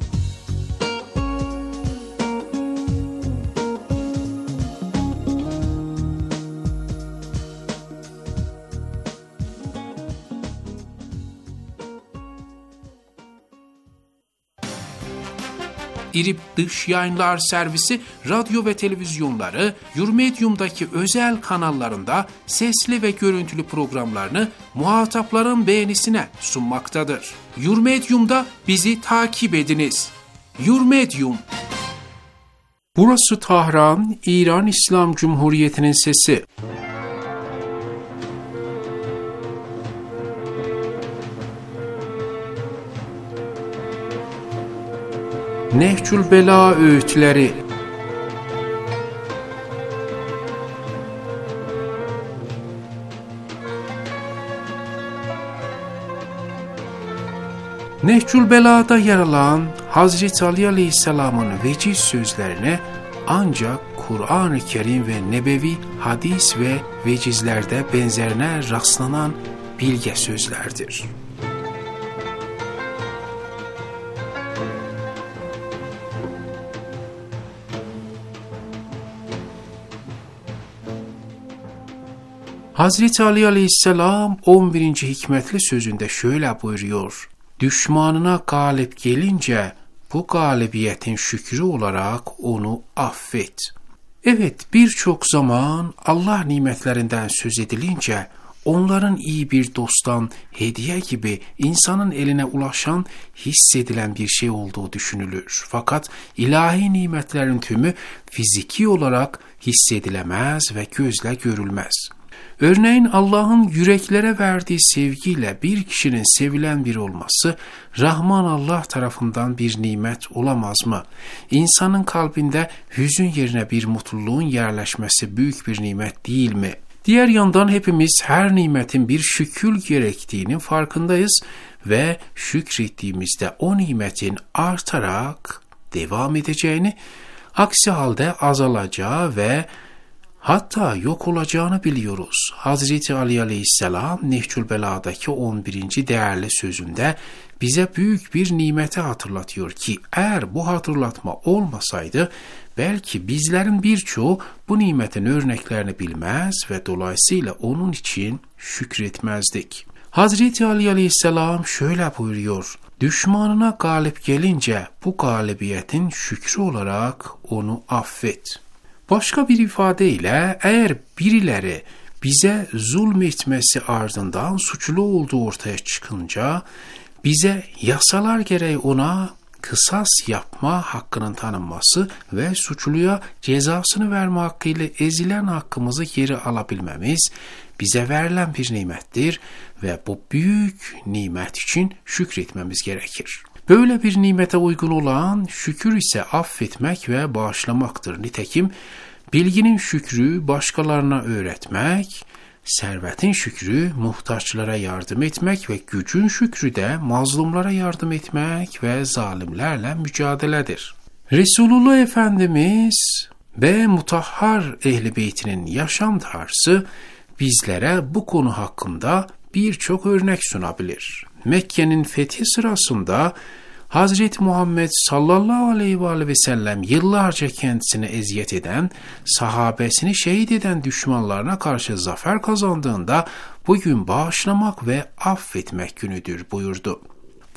İRİB Dış Yayınlar Servisi radyo ve televizyonları Yurmedium'daki özel kanallarında sesli ve görüntülü programlarını muhatapların beğenisine sunmaktadır. Yurmedium'da bizi takip ediniz. Yurmedium. Burası Tahran, İran İslam Cumhuriyeti'nin sesi. Nehcül Bela öğütleri. Nehcül Bela'da yer alan Hazreti Ali Aleyhisselam'ın veciz sözlerine ancak Kur'an-ı Kerim ve nebevi hadis ve vecizlerde benzerine rastlanan bilge sözlerdir. Hazreti Ali Aleyhisselam 11. hikmetli sözünde şöyle buyuruyor: düşmanına galip gelince bu galibiyetin şükrü olarak onu affet. Evet, birçok zaman Allah nimetlerinden söz edilince onların iyi bir dosttan hediye gibi insanın eline ulaşan, hissedilen bir şey olduğu düşünülür. Fakat ilahi nimetlerin tümü fiziki olarak hissedilemez ve gözle görülmez. Örneğin Allah'ın yüreklere verdiği sevgiyle bir kişinin sevilen biri olması, Rahman Allah tarafından bir nimet olamaz mı? İnsanın kalbinde hüzün yerine bir mutluluğun yerleşmesi büyük bir nimet değil mi? Diğer yandan hepimiz her nimetin bir şükür gerektiğinin farkındayız ve şükrettiğimizde o nimetin artarak devam edeceğini, aksi halde azalacağı ve hatta yok olacağını biliyoruz. Hazreti Ali Aleyhisselam Nehcül Bela'daki 11. değerli sözünde bize büyük bir nimeti hatırlatıyor ki eğer bu hatırlatma olmasaydı belki bizlerin birçoğu bu nimetin örneklerini bilmez ve dolayısıyla onun için şükretmezdik. Hazreti Ali Aleyhisselam şöyle buyuruyor: düşmanına galip gelince bu galibiyetin şükrü olarak onu affet. Başka bir ifadeyle eğer birileri bize zulmetmesi ardından suçlu olduğu ortaya çıkınca bize yasalar gereği ona kısas yapma hakkının tanınması ve suçluya cezasını verme hakkıyla ezilen hakkımızı geri alabilmemiz bize verilen bir nimettir ve bu büyük nimet için şükretmemiz gerekir. Böyle bir nimete uygun olan şükür ise affetmek ve bağışlamaktır. Nitekim bilginin şükrü başkalarına öğretmek, servetin şükrü muhtaçlara yardım etmek ve gücün şükrü de mazlumlara yardım etmek ve zalimlerle mücadeledir. Resulullah Efendimiz ve mutahhar Ehl-i Beytinin yaşam tarzı bizlere bu konu hakkında birçok örnek sunabilir. Mekke'nin fethi sırasında Hazreti Muhammed sallallahu aleyhi ve sellem yıllarca kendisine eziyet eden, sahabesini şehit eden düşmanlarına karşı zafer kazandığında bugün bağışlamak ve affetmek günüdür buyurdu.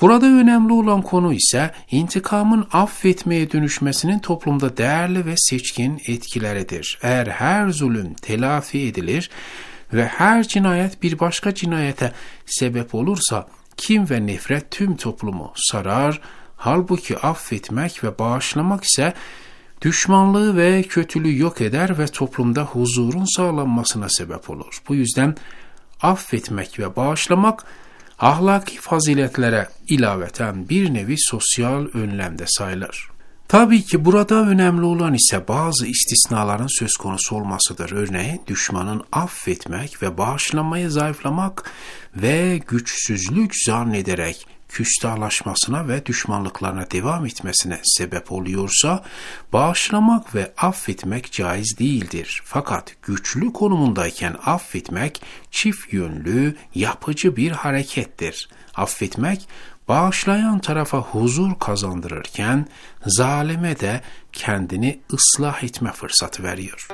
Burada önemli olan konu ise intikamın affetmeye dönüşmesinin toplumda değerli ve seçkin etkileridir. Eğer her zulüm telafi edilir ve her cinayet bir başka cinayete sebep olursa kin ve nefret tüm toplumu sarar. Halbuki affetmek ve bağışlamak ise düşmanlığı ve kötülüğü yok eder ve toplumda huzurun sağlanmasına sebep olur. Bu yüzden affetmek ve bağışlamak ahlaki faziletlere ilaveten bir nevi sosyal önlemde sayılır. Tabii ki burada önemli olan ise bazı istisnaların söz konusu olmasıdır. Örneğin düşmanın affetmek ve bağışlamayı zayıflamak ve güçsüzlük zannederek küstahlaşmasına ve düşmanlıklarına devam etmesine sebep oluyorsa bağışlamak ve affetmek caiz değildir. Fakat güçlü konumundayken affetmek çift yönlü, yapıcı bir harekettir. Affetmek bağışlayan tarafa huzur kazandırırken zalime de kendini ıslah etme fırsatı veriyor.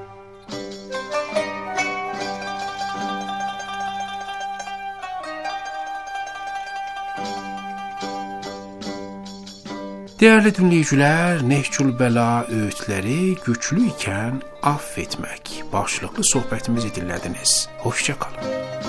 Değerli dinleyiciler, Nehcül Bela öğütleri güçlü iken affetmek başlıklı sohbetimizi dinlediniz. Hoşça kalın.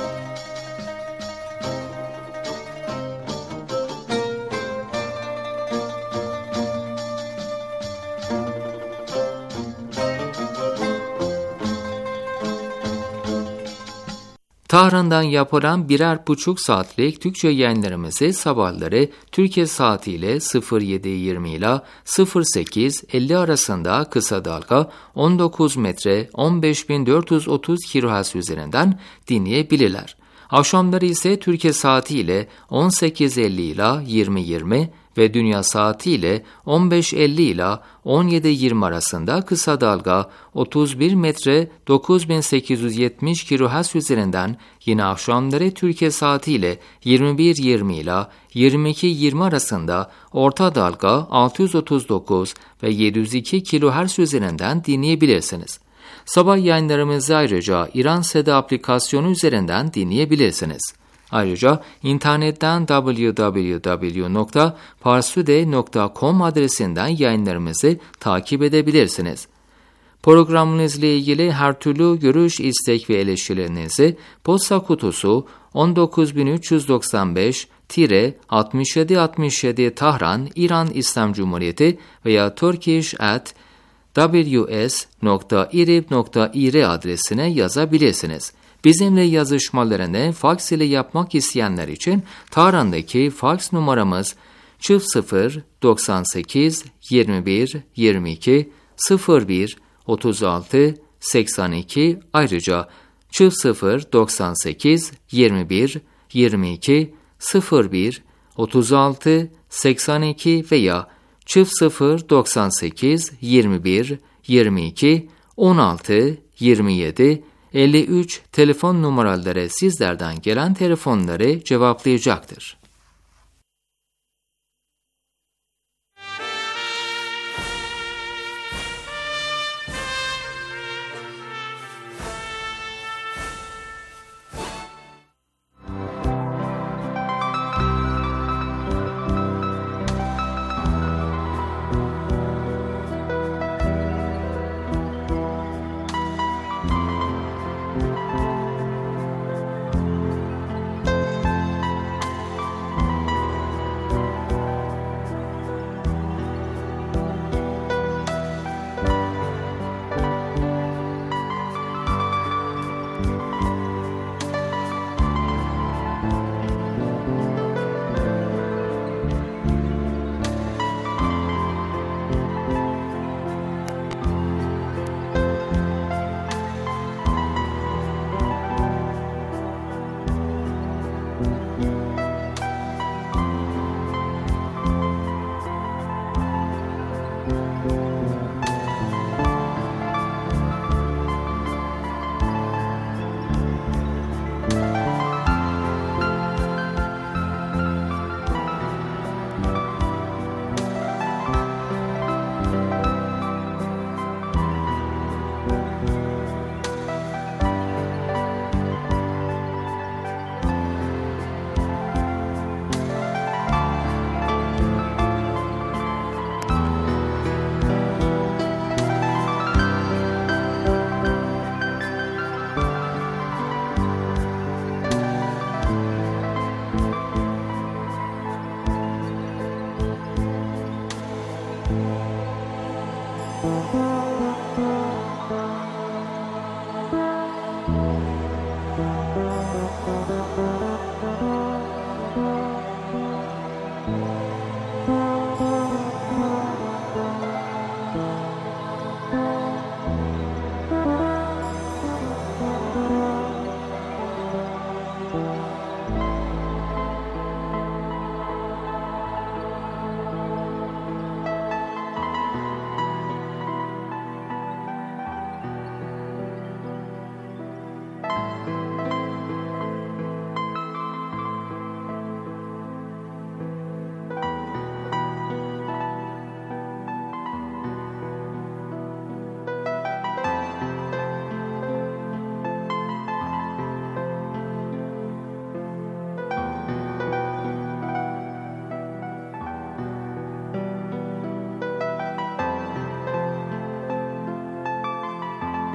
Tahran'dan yapılan 1,5 saatlik Türkçe yayınlarımızı sabahları Türkiye saatiyle 07:20 ile 08:50 arasında kısa dalga 19 metre 15.430 kHz üzerinden dinleyebilirler. Akşamları ise Türkiye saatiyle 18:50 ile 20:20 ve dünya saatiyle 15:50 ile 17:20 arasında kısa dalga 31 metre 9870 kHz üzerinden yine akşamları Türkiye saatiyle 21:20 ile 22:20 arasında orta dalga 639 ve 702 kHz üzerinden dinleyebilirsiniz. Sabah yayınlarımızı ayrıca İran Seda aplikasyonu üzerinden dinleyebilirsiniz. Ayrıca internetten www.parsude.com adresinden yayınlarımızı takip edebilirsiniz. Programımızla ilgili her türlü görüş, istek ve eleştirilerinizi posta kutusu 19395-6767 Tahran, İran İslam Cumhuriyeti veya turkish@ws.irib.ir adresine yazabilirsiniz. Bizimle yazışmalarını faks ile yapmak isteyenler için Tahran'daki faks numaramız 00 98 21 22 01 36 82 ayrıca 00 98 21 22 01 36 82 veya 00 98 21 22 16 27 53 telefon numaraları sizlerden gelen telefonları cevaplayacaktır.